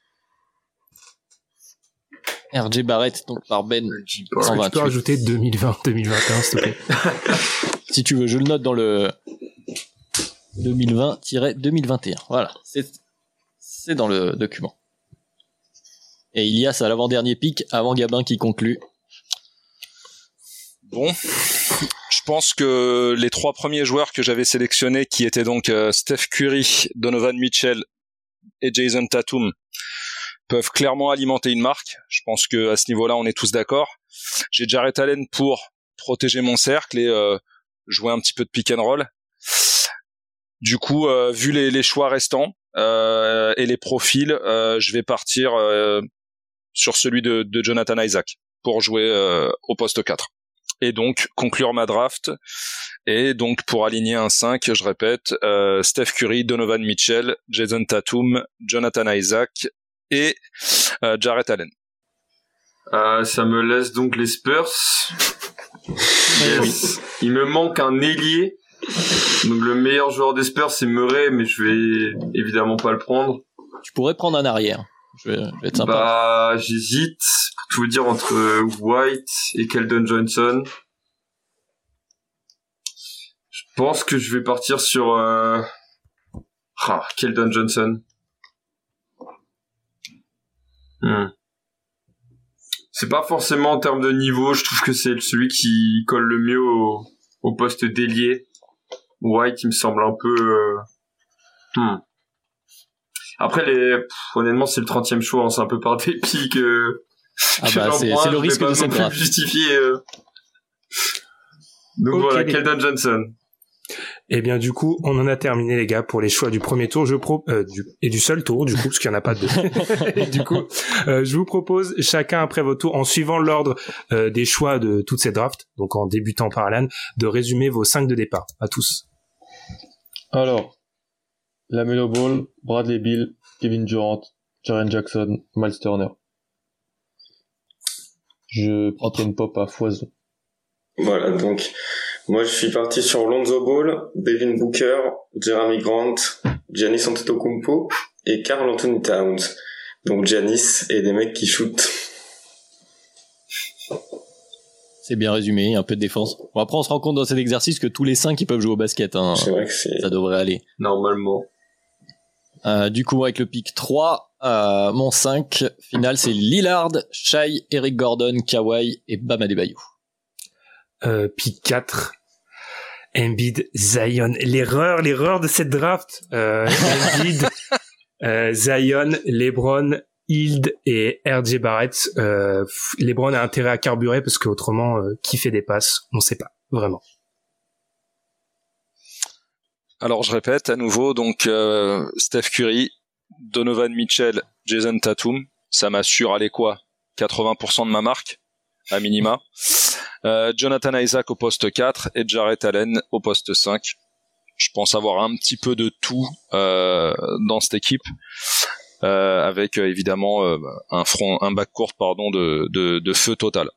R J Barrett, donc par Ben. Tu peux rajouter deux mille vingt deux mille vingt et un, s'il te plaît. Si tu veux, je le note dans le deux mille vingt deux mille vingt et un. Voilà, c'est, c'est dans le document. Et Ilias à l'avant-dernier pic, avant Gabin qui conclut. Bon, je pense que les trois premiers joueurs que j'avais sélectionnés, qui étaient donc euh, Steph Curry, Donovan Mitchell et Jason Tatum, peuvent clairement alimenter une marque. Je pense que à ce niveau-là, on est tous d'accord. J'ai Jarrett Allen pour protéger mon cercle et euh, jouer un petit peu de pick and roll. Du coup, euh, vu les, les choix restants euh, et les profils, euh, je vais partir euh, sur celui de, de Jonathan Isaac pour jouer euh, au poste quatre. Et donc, conclure ma draft. Et donc, pour aligner un cinq, je répète, euh, Steph Curry, Donovan Mitchell, Jason Tatum, Jonathan Isaac et euh, Jarrett Allen. Euh, ça me laisse donc les Spurs. Yes. Il me manque un ailier. Donc, le meilleur joueur des Spurs, c'est Murray, mais je vais évidemment pas le prendre. Tu pourrais prendre un arrière. Je vais, je vais être sympa. Bah, j'hésite, pour tout vous dire, entre White et Keldon Johnson. Je pense que je vais partir sur euh... ah, Keldon Johnson. Hmm. C'est pas forcément en termes de niveau, je trouve que c'est celui qui colle le mieux au, au poste d'ailier. White, il me semble un peu... Euh... Hmm. Après, les, pff, honnêtement, c'est le trentième choix, hein, c'est un peu par dépit que, ah bah, c'est, c'est le risque de cette draft. Justifier, euh... Donc okay, voilà, les... Keldon Johnson. Eh bien, du coup, on en a terminé, les gars, pour les choix du premier tour, je pro, euh, du, et du seul tour, du coup, parce qu'il n'y en a pas de deux. Et du coup, euh, je vous propose, chacun après votre tour, en suivant l'ordre euh, des choix de toutes ces drafts, donc en débutant par Alan, de résumer vos cinq de départ, à tous. Alors, LaMelo Ball, Bradley Beal, Kevin Durant, Jaren Jackson, Miles Turner. Je prends Ken Pop à foison. Voilà, donc moi je suis parti sur Lonzo Ball, Devin Booker, Jeremy Grant, Giannis Antetokounmpo et Karl Anthony Towns. Donc Giannis et des mecs qui shootent. C'est bien résumé, un peu de défense. Bon, après on se rend compte dans cet exercice que tous les cinq ils peuvent jouer au basket. Hein. C'est vrai que c'est... Ça devrait aller. Normalement. Euh, du coup, avec le pick trois, euh, mon cinq final, c'est Lillard, Shai, Eric Gordon, Kawhi et Bam Adebayo. Euh, pick quatre, Embiid, Zion. L'erreur, l'erreur de cette draft. Euh, Embiid, euh, Zion, LeBron, Hield et R J Barrett. Euh, LeBron a intérêt à carburer parce qu'autrement, euh, qui fait des passes, on sait pas, vraiment. Alors je répète à nouveau, donc euh, Steph Curry, Donovan Mitchell, Jason Tatum, ça m'assure aller quoi quatre-vingts pour cent de ma marque, à minima. Euh, Jonathan Isaac au poste quatre et Jarrett Allen au poste cinq. Je pense avoir un petit peu de tout euh, dans cette équipe, euh, avec euh, évidemment euh, un front, un backcourt pardon de, de, de feu total.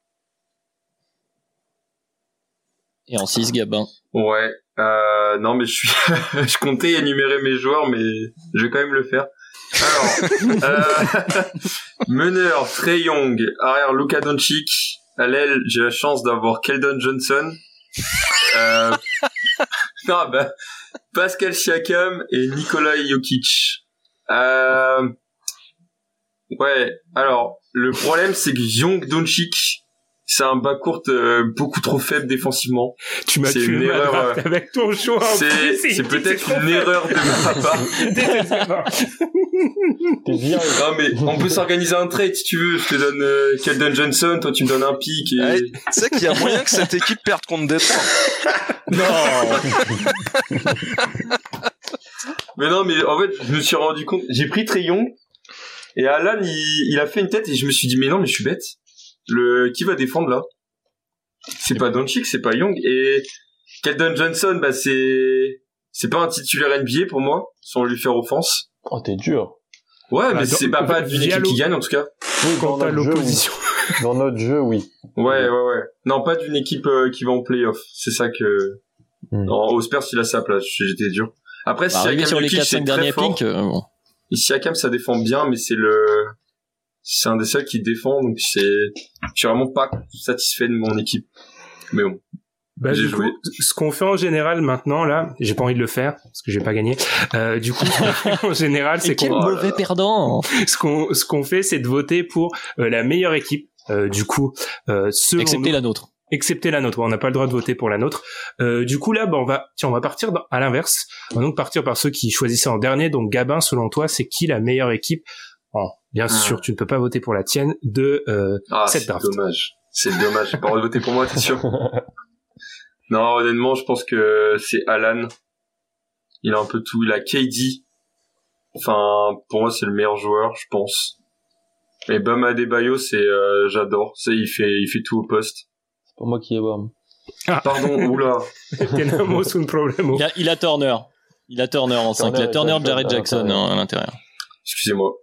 Et en six, Gabin. Ouais. Euh, non, mais je suis, je comptais énumérer mes joueurs, mais je vais quand même le faire. Alors, euh, meneur, Trae Young, arrière, Luka Doncic, à l'aile, j'ai la chance d'avoir Keldon Johnson, euh... non, bah, Pascal Siakam et Nikola Jokic. Euh... Ouais, alors, le problème, c'est que Young Doncic, c'est un backcourt euh, beaucoup trop faible défensivement. Tu m'as tué une erreur euh... avec ton choix. C'est, c'est, c'est peut-être une erreur de ma part. Non mais on peut s'organiser un trade si tu veux. Je te donne euh, Keldon Johnson, toi tu me donnes un pick. Et... Ouais, tu sais qu'il y a moyen que cette équipe perde contre Détroit. Non. Mais non, mais en fait, je me suis rendu compte. J'ai pris Trae Young et Alan, il, il a fait une tête et je me suis dit mais non, mais je suis bête. Le qui va défendre là? C'est pas Doncic, c'est pas Young et Keldon Johnson, bah c'est c'est pas un titulaire N B A pour moi, sans lui faire offense. Oh, t'es dur. Ouais, bah, mais dans, c'est bah, pas d'une équipe qui gagne en tout cas. Oui, quand t'as l'opposition. Jeu, oui. Dans notre jeu, oui. Ouais, ouais, ouais. Non, pas d'une équipe euh, qui va en playoff. C'est ça que. Mm. Non, au Spurs, il a sa place. J'étais dur. Après, bah, Siakam sur les quatre cinq derniers picks. Euh, bon. Et Siakam, ça défend bien, mais c'est le. C'est un des seuls qui défend, donc c'est. Je suis vraiment pas satisfait de mon équipe. Mais bon. Bah, du joué. coup, ce qu'on fait en général maintenant, là, j'ai pas envie de le faire, parce que j'ai pas gagné. Euh, du coup, ce qu'on fait en général, c'est quel qu'on... Quel mauvais perdant! Ce qu'on, ce qu'on fait, c'est de voter pour euh, la meilleure équipe. Euh, du coup, euh, selon Excepté nous, la nôtre. Excepté la nôtre. On n'a pas le droit de voter pour la nôtre. Euh, du coup, là, bah, on va, tiens, on va partir dans, à l'inverse. On va donc partir par ceux qui choisissaient en dernier. Donc, Gabin, selon toi, c'est qui la meilleure équipe? Oh, bien ah. sûr, tu ne peux pas voter pour la tienne de, euh, ah, cette draft. C'est dommage. C'est dommage. J'ai pas le droit de voter pour moi, t'es sûr? Non, honnêtement, je pense que c'est Alan. Il a un peu tout. Il a K D. Enfin, pour moi, c'est le meilleur joueur, je pense. Et Bam Adebayo, c'est, euh, j'adore. C'est, il fait, il fait tout au poste. C'est pas moi qui ai Bam. Ah. Pardon, oula. Tenemos un problème. Il a, il a Turner. Il a Turner en cinq. Il a Turner, Jared Jackson à l'intérieur. Excusez-moi.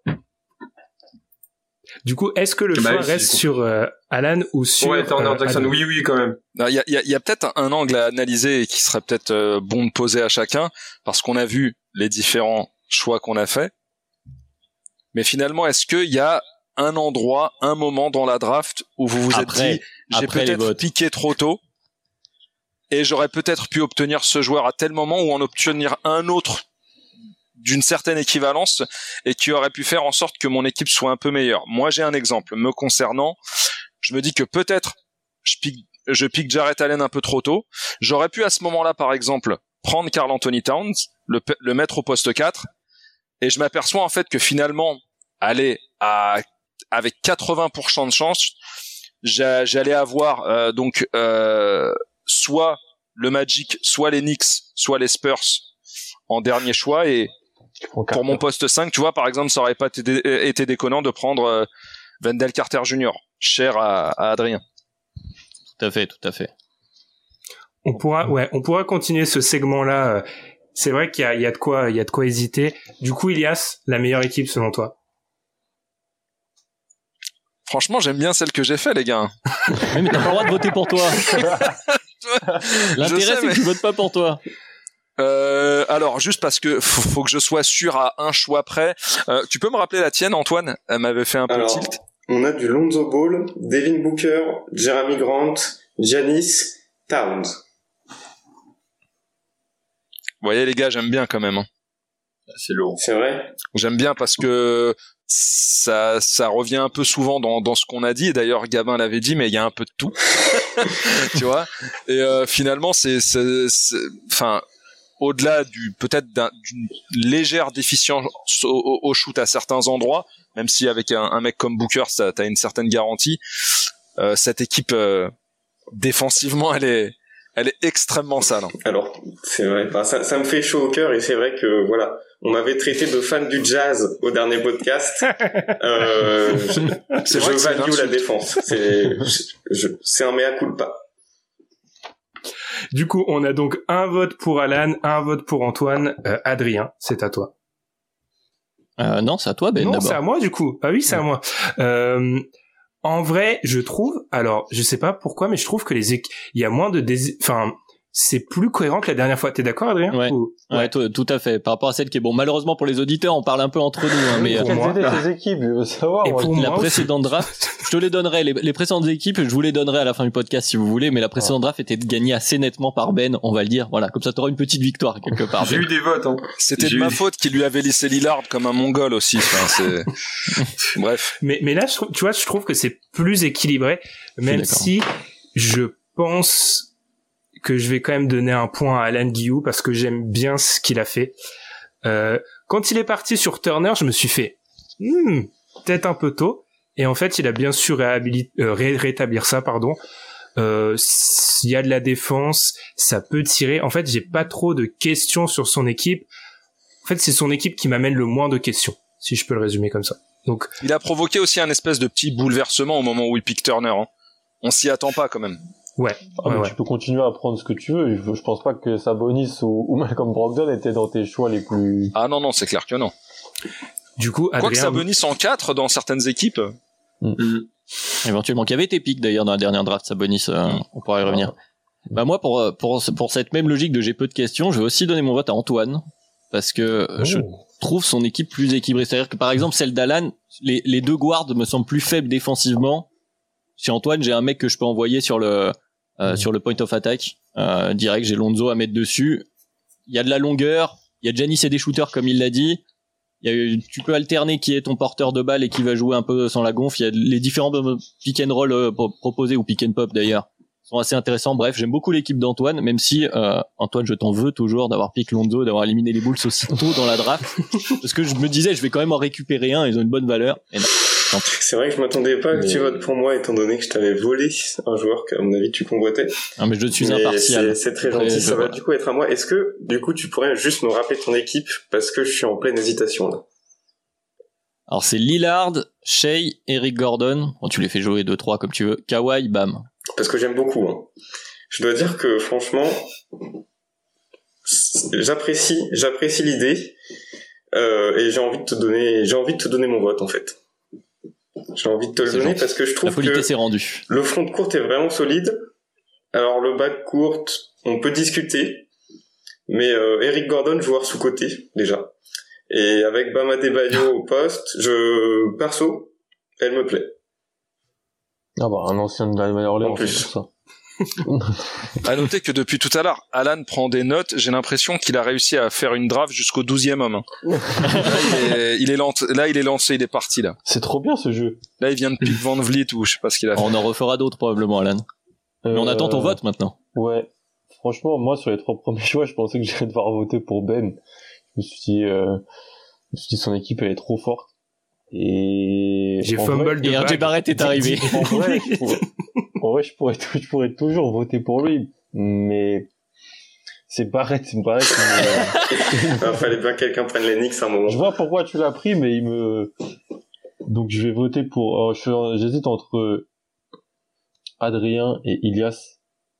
Du coup, est-ce que le bah, choix oui, reste sur euh, Alan ou sur ouais, Turner euh, Jackson? Alan. Oui, oui, quand même. Il y a, y a, y a peut-être un angle à analyser et qui serait peut-être euh, bon de poser à chacun, parce qu'on a vu les différents choix qu'on a faits. Mais finalement, est-ce qu'il y a un endroit, un moment dans la draft où vous vous après, êtes dit, j'ai peut-être piqué trop tôt et j'aurais peut-être pu obtenir ce joueur à tel moment ou en obtenir un autre d'une certaine équivalence et qui aurait pu faire en sorte que mon équipe soit un peu meilleure. Moi, j'ai un exemple me concernant. Je me dis que peut-être je pique, je pique Jarrett Allen un peu trop tôt. J'aurais pu à ce moment-là, par exemple, prendre Karl Anthony Towns, le, le mettre au poste quatre, et je m'aperçois en fait que finalement, aller à avec quatre-vingts pour cent de chance, j'allais avoir euh, donc euh, soit le Magic, soit les Knicks, soit les Spurs en dernier choix, et pour mon poste cinq, tu vois, par exemple, ça aurait pas été, été déconnant de prendre euh, Wendell Carter Junior, cher à, à Adrien. Tout à fait, tout à fait. On pourra, ouais, on pourra continuer ce segment-là. C'est vrai qu'il y a, il y a de quoi, il y a de quoi hésiter. Du coup, Ilias, la meilleure équipe selon toi? Franchement, j'aime bien celle que j'ai fait, les gars. Mais, mais t'as pas le droit de voter pour toi. L'intérêt, sais, c'est mais... que tu votes pas pour toi. Euh, alors, juste parce que faut, faut que je sois sûr à un choix près. Euh, tu peux me rappeler la tienne, Antoine? Elle m'avait fait un peu alors, tilt. On a du Lonzo Ball, Devin Booker, Jeremy Grant, Giannis, Towns. Vous voyez, les gars, j'aime bien quand même. Hein. C'est lourd. C'est vrai? J'aime bien parce que ça, ça revient un peu souvent dans, dans ce qu'on a dit. Et d'ailleurs, Gabin l'avait dit, mais il y a un peu de tout. Tu vois? Et euh, finalement, c'est, c'est, c'est, enfin, au-delà du peut-être d'un, d'une légère déficience au, au, au shoot à certains endroits, même si avec un, un mec comme Booker, ça, t'as une certaine garantie. Euh, cette équipe euh, défensivement, elle est, elle est extrêmement sale. Hein. Alors, c'est vrai. Enfin, ça, ça me fait chaud au cœur et c'est vrai que voilà, on m'avait traité de fan du jazz au dernier podcast. Euh, je c'est je value la défense. C'est, je, je, c'est un mea culpa. Du coup, on a donc un vote pour Alan, un vote pour Antoine. Euh, Adrien, c'est à toi. Euh, non, c'est à toi, Ben. Non, d'abord. c'est à moi du coup. Ah oui, c'est ouais. à moi. Euh, en vrai, je trouve. Alors, je sais pas pourquoi, mais je trouve que les équipes, il y a moins de, dés... enfin, c'est plus cohérent que la dernière fois. T'es d'accord, Adrien? Ouais, Ou... ouais, ouais tout, tout à fait. Par rapport à celle qui est bon, malheureusement pour les auditeurs, on parle un peu entre nous, hein, mais pour euh, moi, tes équipes, je veux savoir. Et pour la moi précédente draft, je te les donnerai. Les, les précédentes équipes, je vous les donnerai à la fin du podcast si vous voulez, mais la précédente draft était gagnée assez nettement par Ben, on va le dire. Voilà, comme ça t'auras une petite victoire quelque part. J'ai eu des votes, hein. C'était J'ai de ma eu... faute qu'il lui avait laissé Lillard comme un mongol aussi. Enfin, c'est... Bref. Mais, mais là, je trouve, tu vois, je trouve que c'est plus équilibré, même si je pense que je vais quand même donner un point à Alan Guillou parce que j'aime bien ce qu'il a fait. Euh, quand il est parti sur Turner, je me suis fait hmm, peut-être un peu tôt. Et en fait, il a bien su réhabili- euh, ré- rétablir ça, pardon. Euh, s'il y a de la défense, ça peut tirer. En fait, j'ai pas trop de questions sur son équipe. En fait, c'est son équipe qui m'amène le moins de questions, si je peux le résumer comme ça. Donc, il a provoqué aussi un espèce de petit bouleversement au moment où il pique Turner. Hein. On s'y attend pas quand même. Ouais. Ah, ouais, mais ouais. tu peux continuer à prendre ce que tu veux. Je, je pense pas que Sabonis ou, ou Malcolm Brogdon étaient dans tes choix les plus... Ah non, non, c'est clair que non. Du coup, Adrien... Quoique Sabonis en quatre dans certaines équipes. Mmh. Éventuellement, qui avait été pick d'ailleurs dans la dernière draft, Sabonis, euh, mmh. on pourra y revenir. Mmh. Bah moi, pour, pour, pour cette même logique de j'ai peu de questions, je vais aussi donner mon vote à Antoine. Parce que oh. je trouve son équipe plus équilibrée. C'est-à-dire que par exemple, celle d'Alan, les, les deux guards me semblent plus faibles défensivement. Chez Antoine, j'ai un mec que je peux envoyer sur le... Euh, mmh. sur le point of attack euh, direct, j'ai Lonzo à mettre dessus. Il y a de la longueur, il y a Giannis et des shooters comme il l'a dit. Il y a, tu peux alterner qui est ton porteur de balle et qui va jouer un peu sans la gonfle. Il y a les différents pick and roll euh, proposés ou pick and pop d'ailleurs sont assez intéressants. Bref, j'aime beaucoup l'équipe d'Antoine, même si euh, Antoine, je t'en veux toujours d'avoir pick Lonzo, d'avoir éliminé les Bulls aussi tôt dans la draft, parce que je me disais je vais quand même en récupérer un, ils ont une bonne valeur. Et non. C'est vrai que je m'attendais pas à que mais... tu votes pour moi, étant donné que je t'avais volé un joueur qu'à mon avis tu convoitais. Ah, mais je suis mais impartial. C'est, c'est très gentil, très, ça va du coup être à moi. Est-ce que, du coup, tu pourrais juste me rappeler ton équipe, parce que je suis en pleine hésitation, là. Alors c'est Lillard, Shea, Eric Gordon, bon, tu les fais jouer deux trois comme tu veux, Kawhi, bam. Parce que j'aime beaucoup, hein. Je dois dire que, franchement, j'apprécie, j'apprécie l'idée, euh, et j'ai envie de te donner, j'ai envie de te donner mon vote, en fait. J'ai envie de te le donner gentil. Parce que je trouve que le front de court est vraiment solide. Alors le back court, on peut discuter, mais euh, Eric Gordon, joueur sous-côté déjà. Et avec Bam Adebayo au poste, je perso, elle me plaît. Ah bah un ancien de la meilleure en plus. Ça. À noter que depuis tout à l'heure, Alan prend des notes. J'ai l'impression qu'il a réussi à faire une draft jusqu'au douzième homme. Là, il est, il est lancé, là, il est lancé, il est parti là. C'est trop bien ce jeu. Là, il vient de pick Van Vliet ou je sais pas ce qu'il a fait. On en refera d'autres probablement, Alan. Euh... Mais on attend ton vote maintenant. Ouais. Franchement, moi sur les trois premiers choix, je pensais que j'allais devoir voter pour Ben. Je me suis dit, euh... je me suis dit son équipe elle est trop forte. Et j'ai fumble de et R J Barrett est arrivé. En vrai, je pourrais, en vrai, je pourrais, je pourrais toujours voter pour lui, mais c'est Barrett, c'est Barrett. Il me... fallait bien que quelqu'un prenne les Knicks à un moment. Je vois pourquoi tu l'as pris, mais il me. Donc je vais voter pour. Oh, je... J'hésite entre Adrien et Ilias,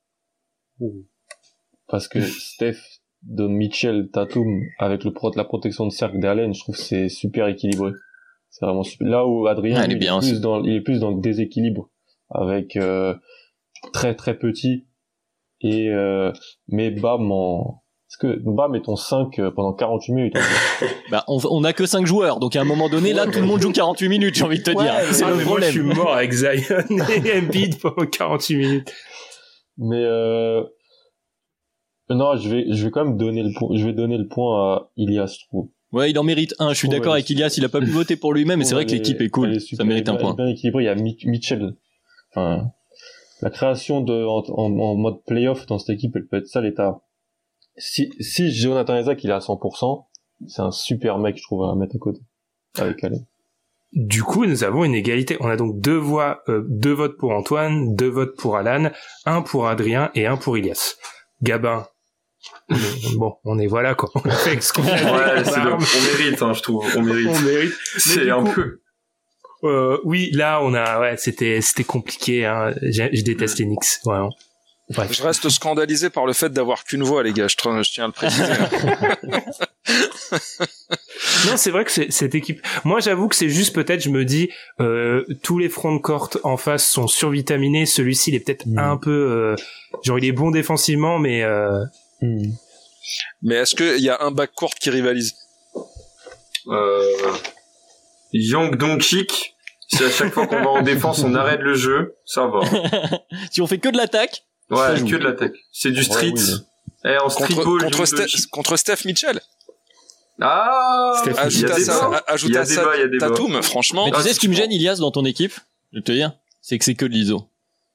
parce que Steph donne Mitchell, Tatum avec le pro... la protection de cercle d'Allen, je trouve que c'est super équilibré. C'est vraiment super. Là où Adrien ah, il, est bien, est plus dans, il est plus dans le déséquilibre avec euh, très très petit et euh, mais Bam en est-ce que Bam est ton cinq pendant quarante-huit minutes hein. Bah on, on a que cinq joueurs donc à un moment donné là tout le monde joue quarante-huit minutes j'ai envie de te ouais, dire c'est ah, le mais problème. Moi, je suis mort avec Zion et Embiid pendant quarante-huit minutes. Mais euh... non je vais je vais quand même donner le point je vais donner le point à Ilias je trouve. Ouais, il en mérite un. Je suis oh, d'accord ouais, avec Ilias. Il a pas pu voter pour lui-même, mais c'est vrai que l'équipe est cool. Est ça mérite un point. Bien équilibré. Il y a Mitchell. Enfin, la création de en, en, en mode playoff dans cette équipe, elle peut être ça l'état. Si si Jonathan Isaac il est à cent pour cent, c'est un super mec, je trouve, à mettre à côté avec Allen. Du coup, nous avons une égalité. On a donc deux voix, euh, deux votes pour Antoine, deux votes pour Alan, un pour Adrien et un pour Ilias. Gabin. Bon, on est voilà quoi. On a fait ce qu'on a ouais, c'est le, on mérite, hein, je trouve. On mérite. On mérite. C'est un coup, peu. Euh, oui, là, on a, ouais, c'était, c'était compliqué. Hein. Je, je déteste les Knicks, vraiment. Ouais. Je reste scandalisé par le fait d'avoir qu'une voix, les gars. Je, je tiens à le préciser. Non, c'est vrai que c'est, cette équipe. Moi, j'avoue que c'est juste peut-être, je me dis, euh, tous les fronts de court en face sont survitaminés. Celui-ci, il est peut-être mmh. un peu. Euh, Genre il est bon défensivement, mais. Euh... Mm. Mais est-ce qu'il y a un backcourt qui rivalise? euh... Young Doncic. Si à chaque fois qu'on va en défense, on arrête le jeu, ça va. Si on fait que de l'attaque. Ouais, que de l'attaque. C'est du street. Ouais, oui. Eh, en street contre, ball. Contre, Ste- contre Steph Mitchell. Ah! Steph ajoute à ça, ajoute à ça Tatum, franchement. Mais tu sais ce qui me gêne, Ilias, dans ton équipe? Je vais te dire. C'est que c'est que de l'I S O.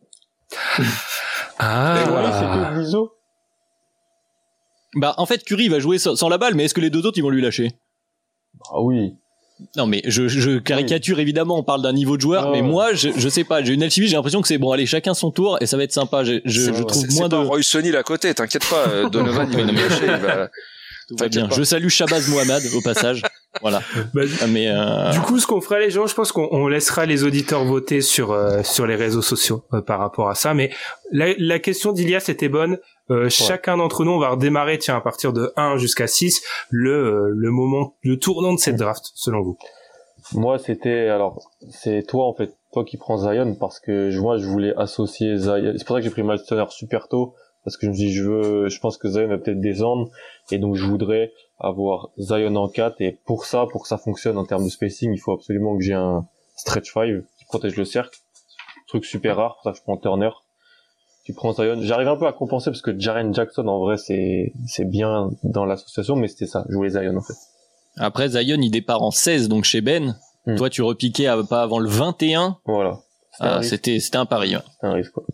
Ah. Et voilà, c'est que de l'I S O. Bah, en fait, Curry va jouer sans, sans la balle, mais est-ce que les deux autres, ils vont lui lâcher? Ah oui. Non, mais je, je caricature, oui. Évidemment, on parle d'un niveau de joueur, oh. mais moi, je, je sais pas, j'ai une L C B, j'ai l'impression que c'est bon, allez, chacun son tour, et ça va être sympa, je, je, je trouve c'est, moins c'est de... pas Roy Sonny à côté, t'inquiète pas, Donovan, il va nous lâcher, il va... Tout va bien. Pas. Je salue Shabazz Mohamed au passage. Voilà. Bah, mais euh... du coup, ce qu'on fera les gens, je pense qu'on on laissera les auditeurs voter sur euh, sur les réseaux sociaux euh, par rapport à ça. Mais la, la question d'Ilias était bonne. Euh, ouais. Chacun d'entre nous, on va redémarrer, tiens, à partir de un jusqu'à six, le euh, le moment, le tournant de cette draft, selon vous. Moi, c'était alors, c'est toi en fait, toi qui prends Zion parce que moi, je voulais associer Zion. C'est pour ça que j'ai pris Miles Turner super tôt. Parce que je me dis, je veux, je pense que Zion va peut-être descendre, et donc je voudrais avoir Zion en quatre, et pour ça, pour que ça fonctionne en termes de spacing, il faut absolument que j'ai un stretch five qui protège le cercle. Truc super rare, pour ça que je prends Turner. Tu prends Zion. J'arrive un peu à compenser parce que Jaren Jackson, en vrai, c'est, c'est bien dans l'association, mais c'était ça, je voulais Zion, en fait. Après, Zion, il départ en seize, donc chez Ben. Hmm. Toi, tu repiquais à, pas avant le vingt et un. Voilà. C'était, ah, un, c'était, c'était un pari, ouais. C'était un risque, quoi.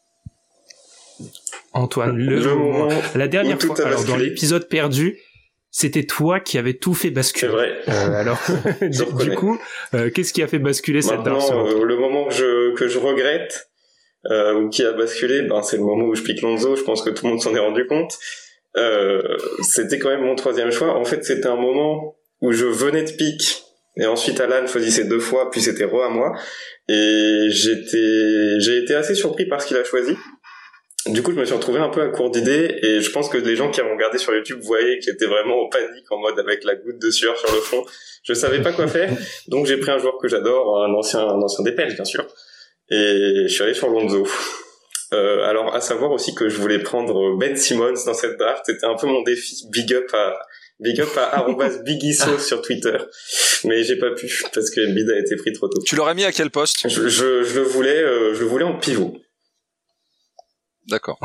Antoine, le, le moment, la dernière fois, alors dans l'épisode perdu, c'était toi qui avais tout fait basculer. C'est vrai. Euh, alors, du, du coup, euh, qu'est-ce qui a fait basculer cette draft? euh, Le moment que je que je regrette euh, ou qui a basculé, ben c'est le moment où je pique Lonzo. Je pense que tout le monde s'en est rendu compte. Euh, c'était quand même mon troisième choix. En fait, c'était un moment où je venais de pique et ensuite Alan choisissait deux fois, puis c'était re à moi. Et j'étais, j'ai été assez surpris par ce qu'il a choisi. Du coup, je me suis retrouvé un peu à court d'idées et je pense que les gens qui ont regardé sur YouTube voyaient que j'étais vraiment en panique, en mode avec la goutte de sueur sur le front. Je savais pas quoi faire, donc j'ai pris un joueur que j'adore, un ancien, un ancien des Pels, bien sûr, et je suis allé sur Lonzo. Euh, alors, à savoir aussi que je voulais prendre Ben Simmons dans cette draft, c'était un peu mon défi. Big up à Big up à arobase bigiso sur Twitter, mais j'ai pas pu parce que Embiid a été pris trop tôt. Tu l'aurais mis à quel poste? Je, je, je le voulais, euh, je le voulais en pivot. D'accord.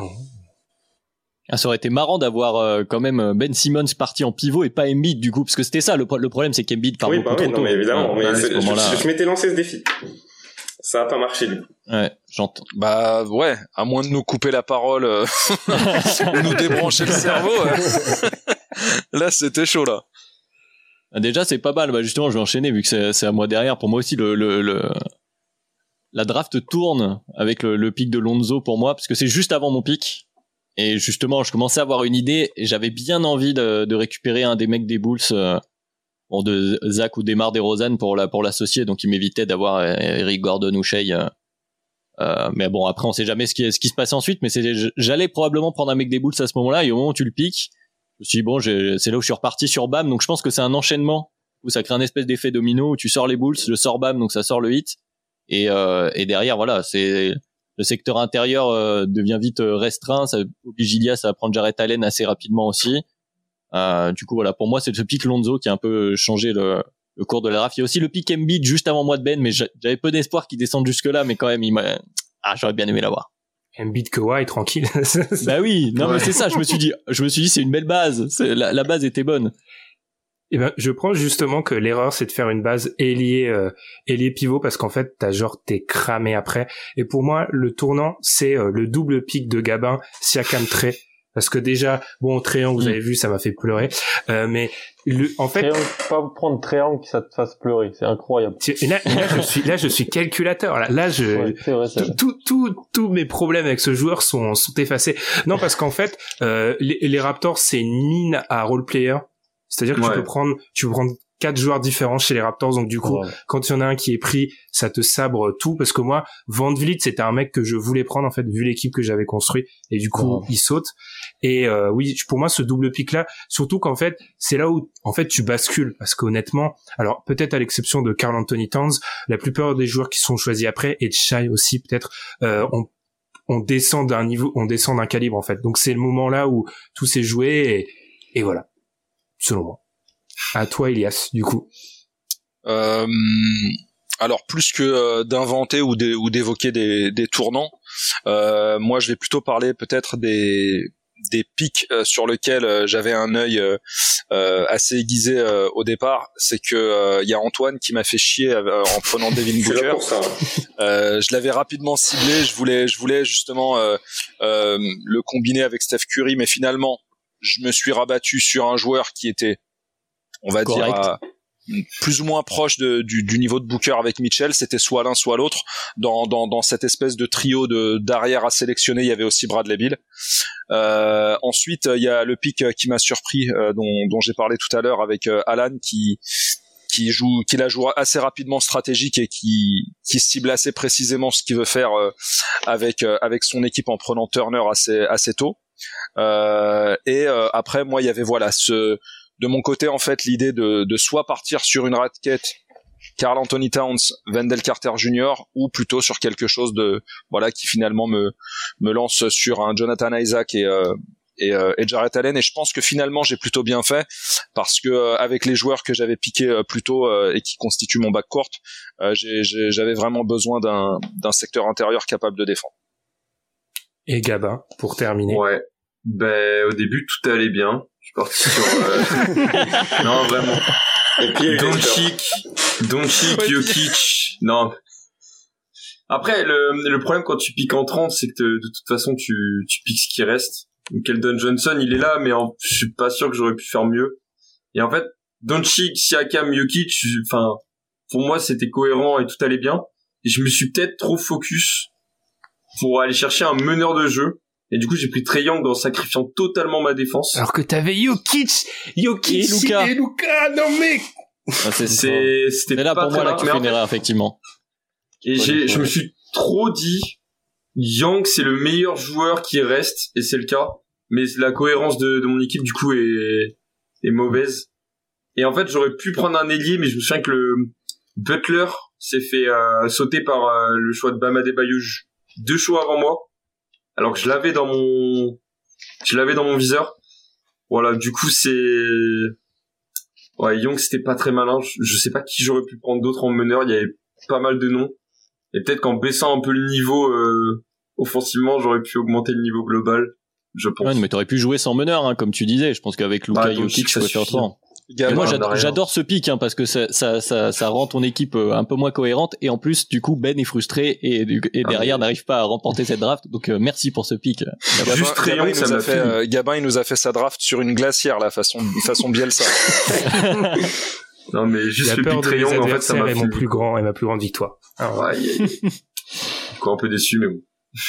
Ah, ça aurait été marrant d'avoir euh, quand même Ben Simmons parti en pivot et pas Embiid du coup, parce que c'était ça le, pro- le problème, c'est qu'Embiid part oui, beaucoup bah trop oui, tôt. Non mais évidemment, ouais, mais c'est, je, je, je m'étais lancé ce défi. Ça a pas marché du coup. Ouais, j'entends. Bah ouais, à moins de nous couper la parole, euh... nous débrancher le cerveau. Ouais. Là, c'était chaud là. Déjà, c'est pas mal. Bah justement, je vais enchaîner vu que c'est, c'est à moi derrière. Pour moi aussi, le, le, le... la draft tourne avec le, le pic de Lonzo pour moi, parce que c'est juste avant mon pic. Et justement, je commençais à avoir une idée et j'avais bien envie de, de récupérer un des mecs des Bulls, euh, bon, de Zach ou DeMar DeRozan pour la pour l'associer, donc il m'évitait d'avoir Eric Gordon ou Shai. Euh, euh, mais bon, après, on sait jamais ce qui ce qui se passe ensuite. Mais c'est, j'allais probablement prendre un mec des Bulls à ce moment-là. Et au moment où tu le piques, je me suis dit bon, j'ai, c'est là où je suis reparti sur Bam. Donc je pense que c'est un enchaînement où ça crée un espèce d'effet domino où tu sors les Bulls, je sors Bam, donc ça sort le hit. Et euh, et derrière, voilà, c'est le secteur intérieur euh, devient vite restreint, ça oblige Ilias à prendre Jarrett Allen assez rapidement aussi. Euh, du coup, voilà, pour moi, c'est ce pick Lonzo qui a un peu changé le, le cours de la draft. Il y a aussi le pick Embiid juste avant moi de Ben, mais j'avais peu d'espoir qu'il descende jusque-là, mais quand même, il m'a... Ah, j'aurais bien aimé l'avoir. Embiid Kawhi, tranquille. Bah oui, non, ouais. Mais c'est ça, je me suis dit, je me suis dit, c'est une belle base, c'est, la, la base était bonne. Eh ben, je pense justement que l'erreur, c'est de faire une base ailier, euh, ailier pivot, parce qu'en fait, t'as genre, t'es cramé après. Et pour moi, le tournant, c'est euh, le double pic de Gabin, Siakam, Trey. Parce que déjà, bon, triangle, vous avez vu, ça m'a fait pleurer. Euh, mais le, en fait, triangle, pas prendre triangle qui ça te fasse pleurer, c'est incroyable. Et là, là, je suis, là, je suis calculateur. Là, là je, ouais, c'est vrai, c'est tout, tout, tout, tous mes problèmes avec ce joueur sont, sont effacés. Non, parce qu'en fait, euh, les, les Raptors, c'est une mine à role player. C'est-à-dire que ouais. tu peux prendre, tu peux prendre quatre joueurs différents chez les Raptors, donc du coup, ouais. quand il y en a un qui est pris, ça te sabre tout, parce que moi, Van Vliet, c'était un mec que je voulais prendre, en fait, vu l'équipe que j'avais construit, et du coup, ouais. il saute. Et euh, oui, pour moi, ce double pic-là, surtout qu'en fait, c'est là où, en fait, tu bascules, parce qu'honnêtement, alors peut-être à l'exception de Karl Anthony Towns, la plupart des joueurs qui sont choisis après, et de Shai aussi, peut-être, euh, ont on descend d'un niveau, on descend d'un calibre en fait. Donc c'est le moment là où tout s'est joué et, et voilà, selon moi. À toi, Elias, du coup. Euh, alors plus que euh, d'inventer ou, d'é- ou d'évoquer des, des tournants, euh, moi je vais plutôt parler peut-être des des pics euh, sur lesquels euh, j'avais un œil euh, euh, assez aiguisé euh, au départ. C'est que il euh, y a Antoine qui m'a fait chier euh, en prenant Devin Booker. Euh, je l'avais rapidement ciblé. Je voulais, je voulais justement euh, euh, le combiner avec Steph Curry, mais finalement, je me suis rabattu sur un joueur qui était, on va Correct. dire, à, plus ou moins proche de, du, du niveau de Booker avec Mitchell. C'était soit l'un soit l'autre. Dans, dans, dans cette espèce de trio de d'arrière à sélectionner, il y avait aussi Bradley Beal. Euh, ensuite, il y a le pick qui m'a surpris, euh, dont, dont j'ai parlé tout à l'heure avec euh, Alan, qui qui joue, qui la joue assez rapidement stratégique et qui qui cible assez précisément ce qu'il veut faire euh, avec euh, avec son équipe en prenant Turner assez assez tôt. Euh, et euh, après, moi, il y avait voilà ce de mon côté en fait l'idée de de soit partir sur une raquette Karl Anthony Towns, Wendell Carter Junior, ou plutôt sur quelque chose de voilà qui finalement me me lance sur un Jonathan Isaac et euh, et, euh, et Jarrett Allen. Et je pense que finalement j'ai plutôt bien fait parce que euh, avec les joueurs que j'avais piqués euh, plus tôt euh, et qui constituent mon backcourt, euh, j'ai, j'ai, j'avais vraiment besoin d'un d'un secteur intérieur capable de défendre. Et Gabin pour terminer. Ouais. Ben au début tout allait bien. Je suis parti sur euh... non vraiment. Et puis Doncic, Doncic, Jokic. Non. Après le le problème quand tu piques en trente, c'est que te, de toute façon tu tu piques ce qui reste. Keldon Johnson, il est là, mais en, je suis pas sûr que j'aurais pu faire mieux. Et en fait, Doncic, Siakam, Jokic, enfin, pour moi, c'était cohérent et tout allait bien. Et je me suis peut-être trop focus pour aller chercher un meneur de jeu. Et du coup, j'ai pris Trae Young en sacrifiant totalement ma défense. Alors que t'avais Jokic, Jokic et Luka. Et Luka, non mais. Ah, c'est, c'est, c'était c'est là pas pour moi là que tu fais une erreur, effectivement. Et j'ai, je me suis trop dit, Young, c'est le meilleur joueur qui reste, et c'est le cas. Mais la cohérence de, de mon équipe, du coup, est, est mauvaise. Et en fait, j'aurais pu prendre un ailier, mais je me souviens que le Butler s'est fait euh, sauter par euh, le choix de Bam Adebayo deux choix avant moi. Alors que je l'avais dans mon, je l'avais dans mon viseur. Voilà, du coup, c'est, ouais, Young, c'était pas très malin. Je, je sais pas qui j'aurais pu prendre d'autres en meneur. Il y avait pas mal de noms. Et peut-être qu'en baissant un peu le niveau, euh, offensivement, j'aurais pu augmenter le niveau global, je pense. Ouais, mais t'aurais pu jouer sans meneur, hein, comme tu disais. Je pense qu'avec Luka bah, Jokic, tu peux faire autrement. Gamin, moi, j'adore, j'adore ce pic, hein, parce que ça, ça, ça, ça rend ton équipe un peu moins cohérente. Et en plus, du coup, Ben est frustré et, et derrière ah, n'arrive pas à remporter cette draft. Donc, euh, merci pour ce pic. Gabin, Juste Gabin, Gabin, il nous a fait, euh, Gabin, il nous a fait sa draft sur une glacière, là, façon, façon Bielsa. Non, mais juste le pic Trae Young, en fait, ça m'a fait mon plus grand et ma plus grande victoire. Ah, ouais, ouais, ouais. Quoi, un peu déçu, mais bon.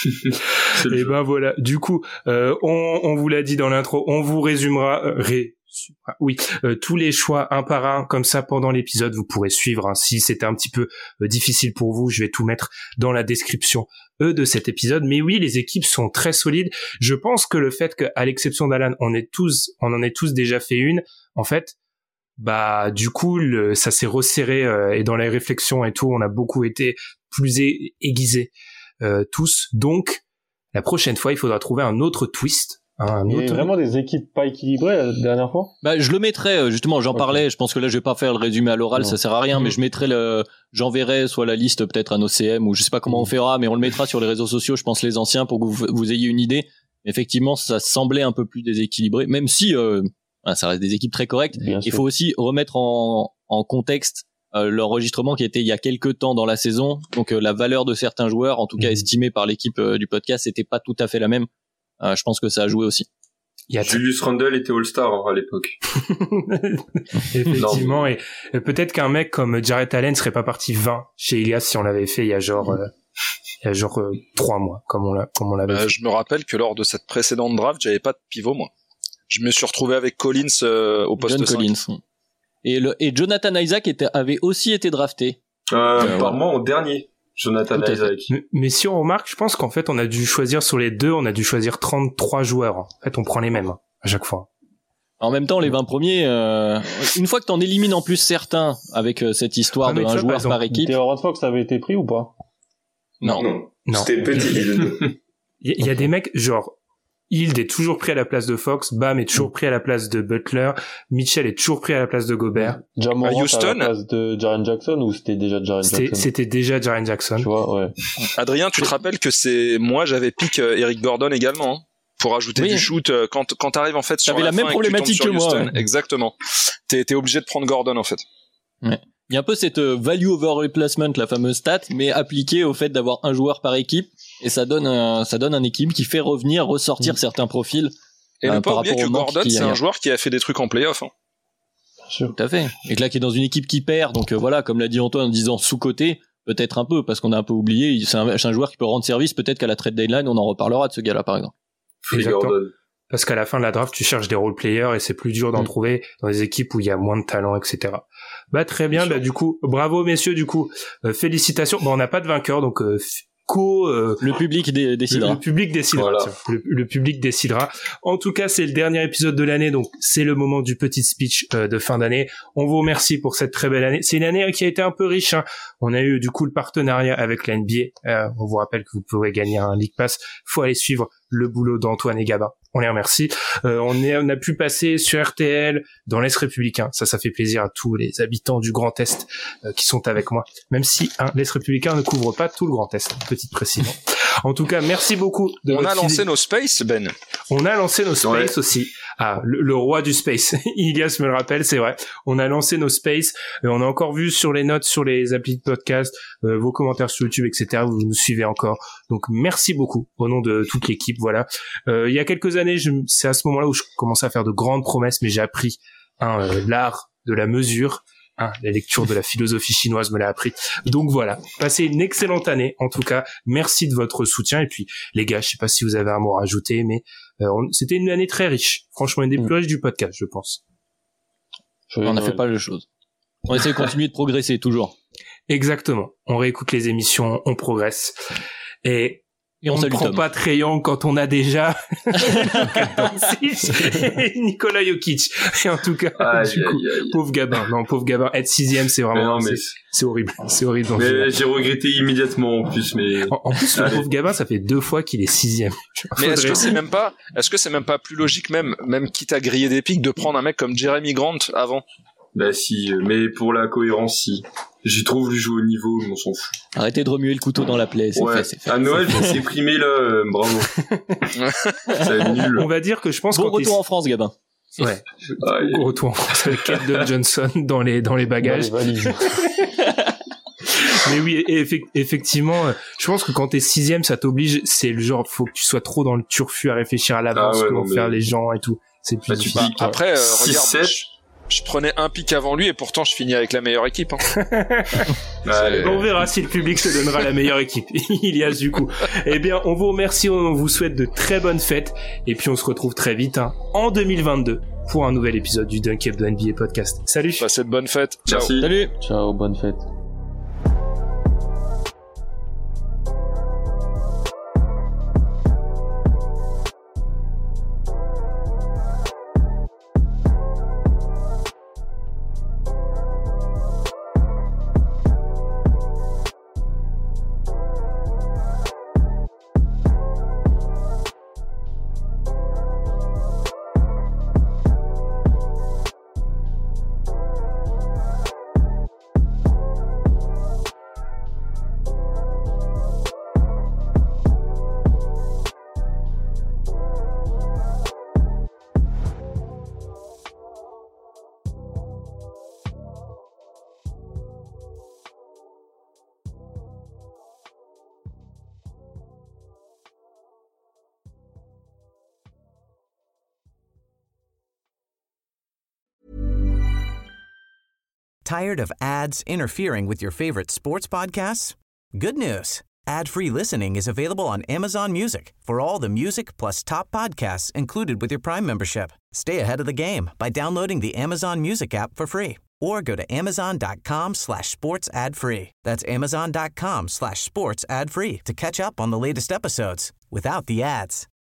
Et ben voilà. Du coup, euh, on, on vous l'a dit dans l'intro, on vous résumera, euh, ré, oui, euh, tous les choix un par un, comme ça pendant l'épisode, vous pourrez suivre. Hein. Si c'était un petit peu euh, difficile pour vous, je vais tout mettre dans la description euh, de cet épisode. Mais oui, les équipes sont très solides. Je pense que le fait qu'à l'exception d'Alan, on est tous, on en ait tous déjà fait une, en fait. Bah du coup le, ça s'est resserré euh, et dans les réflexions et tout on a beaucoup été plus a- aiguisés euh, tous, donc la prochaine fois il faudra trouver un autre twist, un il y autre... a vraiment des équipes pas équilibrées la dernière fois. Bah je le mettrais justement, j'en okay. parlais, je pense que là je vais pas faire le résumé à l'oral, non. Ça sert à rien, mmh. mais je mettrai le, j'enverrai soit la liste peut-être à nos C M ou je sais pas comment mmh. on fera, mais on le mettra sur les réseaux sociaux, je pense les anciens pour que vous, vous ayez une idée. Effectivement ça semblait un peu plus déséquilibré, même si euh, ça reste des équipes très correctes. Bien il sûr. Faut aussi remettre en, en contexte euh, l'enregistrement qui était il y a quelques temps dans la saison. Donc euh, la valeur de certains joueurs, en tout cas mmh. estimée par l'équipe euh, du podcast, c'était pas tout à fait la même. Euh, je pense que ça a joué aussi. Il y a Julius Randle était All-Star hein, à l'époque. Effectivement, et, et peut-être qu'un mec comme Jarrett Allen serait pas parti vingt chez Elias si on l'avait fait il y a genre... Euh, il y a genre euh, trois mois, comme on, l'a, comme on l'avait bah, fait. Je me rappelle que lors de cette précédente draft, j'avais pas de pivot, moi. Je me suis retrouvé avec Collins euh, au poste John cinq. Collins. Et, le, et Jonathan Isaac était, avait aussi été drafté. Euh, euh par moi, en dernier, Jonathan Tout Isaac. Mais, mais si on remarque, je pense qu'en fait, on a dû choisir sur les deux, on a dû choisir trente-trois joueurs. En fait, on prend les mêmes à chaque fois. En même temps, les vingt premiers, euh, une fois que t'en élimines en plus certains avec euh, cette histoire ah, de un joueur par, par équipe. Taylor Fox avait été pris ou pas? Non. Non. non. C'était petit. Il y, y a des mecs, genre, Hield est toujours pris à la place de Fox, Bam est toujours pris à la place de Butler, Mitchell est toujours pris à la place de Gobert. Ja Morant à Houston, à la place de Jaren Jackson ou c'était déjà Jaren c'était, Jackson? C'était déjà Jaren Jackson. Tu vois, ouais. Adrien, tu te rappelles que c'est, moi j'avais pick Eric Gordon également, hein, pour ajouter oui. du shoot, quand, quand t'arrives en fait sur T'avais la, la même problématique que moi. Ouais. Exactement. T'es, t'es obligé de prendre Gordon en fait. Ouais. Il y a un peu cette value over replacement, la fameuse stat, mais appliquée au fait d'avoir un joueur par équipe, et ça donne un, ça donne un équipe qui fait revenir, ressortir mmh. certains profils. Et euh, ne pas oublier que Gordon, c'est un joueur qui a fait des trucs en play-off. Hein. Tout à fait. Et que là, qui est dans une équipe qui perd, donc euh, voilà, comme l'a dit Antoine en disant sous-côté, peut-être un peu, parce qu'on a un peu oublié, c'est un, c'est un joueur qui peut rendre service, peut-être qu'à la trade deadline, on en reparlera de ce gars-là, par exemple. Exactement. Parce qu'à la fin de la draft, tu cherches des role players et c'est plus dur d'en mmh. trouver dans des équipes où il y a moins de talent, et cetera. Bah très bien, bah du coup, bravo messieurs, du coup, euh, félicitations. Bon, on n'a pas de vainqueur, donc euh, co. Euh, le public dé- décidera. Le, le public décidera. Voilà. Le, le public décidera. En tout cas, c'est le dernier épisode de l'année, donc c'est le moment du petit speech euh, de fin d'année. On vous remercie pour cette très belle année. C'est une année qui a été un peu riche. Hein. On a eu du coup le partenariat avec la N B A. Euh, on vous rappelle que vous pouvez gagner un League Pass. Faut aller suivre le boulot d'Antoine et Gabin. On les remercie. Euh, on, est, on a pu passer sur R T L, dans l'Est républicain. Ça, ça fait plaisir à tous les habitants du Grand Est euh, qui sont avec moi. Même si hein, l'Est républicain ne couvre pas tout le Grand Est. Petite précision. En tout cas, merci beaucoup. De on a lancé fidélité. nos space, Ben. On a lancé nos space ouais. aussi. Ah, le, le roi du space. Ilias me le rappelle, c'est vrai. On a lancé nos space. Et on a encore vu sur les notes, sur les applis de podcast, euh, vos commentaires sur YouTube, et cetera. Vous nous suivez encore. Donc, merci beaucoup au nom de toute l'équipe. Voilà. Euh, il y a quelques années, je, c'est à ce moment-là où je commençais à faire de grandes promesses, mais j'ai appris hein, euh, l'art de la mesure. Hein, la lecture de la philosophie chinoise me l'a appris. Donc voilà, passez une excellente année. En tout cas, merci de votre soutien. Et puis, les gars, je sais pas si vous avez un mot à rajouter, mais euh, on, c'était une année très riche. Franchement, une des plus riches du podcast, je pense. On a fait pas mal de choses. On essaie de continuer de progresser, toujours. Exactement. On réécoute les émissions, on progresse. Et... Et on, on ne prend Tom. Pas Trae quand on a déjà Nikola Jokic. Et en tout cas, aïe, du coup, aïe, aïe. pauvre Gabin. Non, pauvre Gabin. Être sixième, c'est vraiment, non, mais... c'est, c'est horrible. C'est horrible. Mais j'ai, j'ai regretté immédiatement, en plus, mais... En, en plus, le pauvre Gabin, ça fait deux fois qu'il est sixième. Mais est-ce que c'est même pas, est-ce que c'est même pas plus logique, même, même quitte à griller des pics, de prendre un mec comme Jeremy Grant avant? Bah si, mais pour la cohérence, si. J'y trouve lui jouer au niveau, mais on s'en fout. Arrêtez de remuer le couteau dans la plaie, c'est ouais. fait, c'est fait. À Noël, il s'est primé là, euh, bravo. Ça va être nul. On va dire que je pense bon quand retour t'es... en France, Gabin. Ouais. Ah, bon retour en France avec Keldon Johnson dans les, dans les bagages. Dans les valises. Mais oui, et effect- effectivement, je pense que quand t'es sixième, ça t'oblige, c'est le genre, faut que tu sois trop dans le turfu à réfléchir à l'avance, ah ouais, que vont mais... faire les gens et tout. C'est plus bah, difficile. Bah, après, euh, regarde, je, je prenais un pic avant lui et pourtant je finis avec la meilleure équipe. Hein. Ouais, on verra si le public se donnera la meilleure équipe. Ilias, du coup. Eh bien, on vous remercie, on vous souhaite de très bonnes fêtes et puis on se retrouve très vite hein, en deux mille vingt-deux pour un nouvel épisode du Dunk Hebdo N B A Podcast. Salut. Passez de bonnes fêtes. Ciao. Merci. Salut. Ciao, bonne fête. Tired of ads interfering with your favorite sports podcasts? Good news. Ad-free listening is available on Amazon Music for all the music plus top podcasts included with your Prime membership. Stay ahead of the game by downloading the Amazon Music app for free or go to amazon.com slash sports ad free. That's amazon.com slash sports ad free to catch up on the latest episodes without the ads.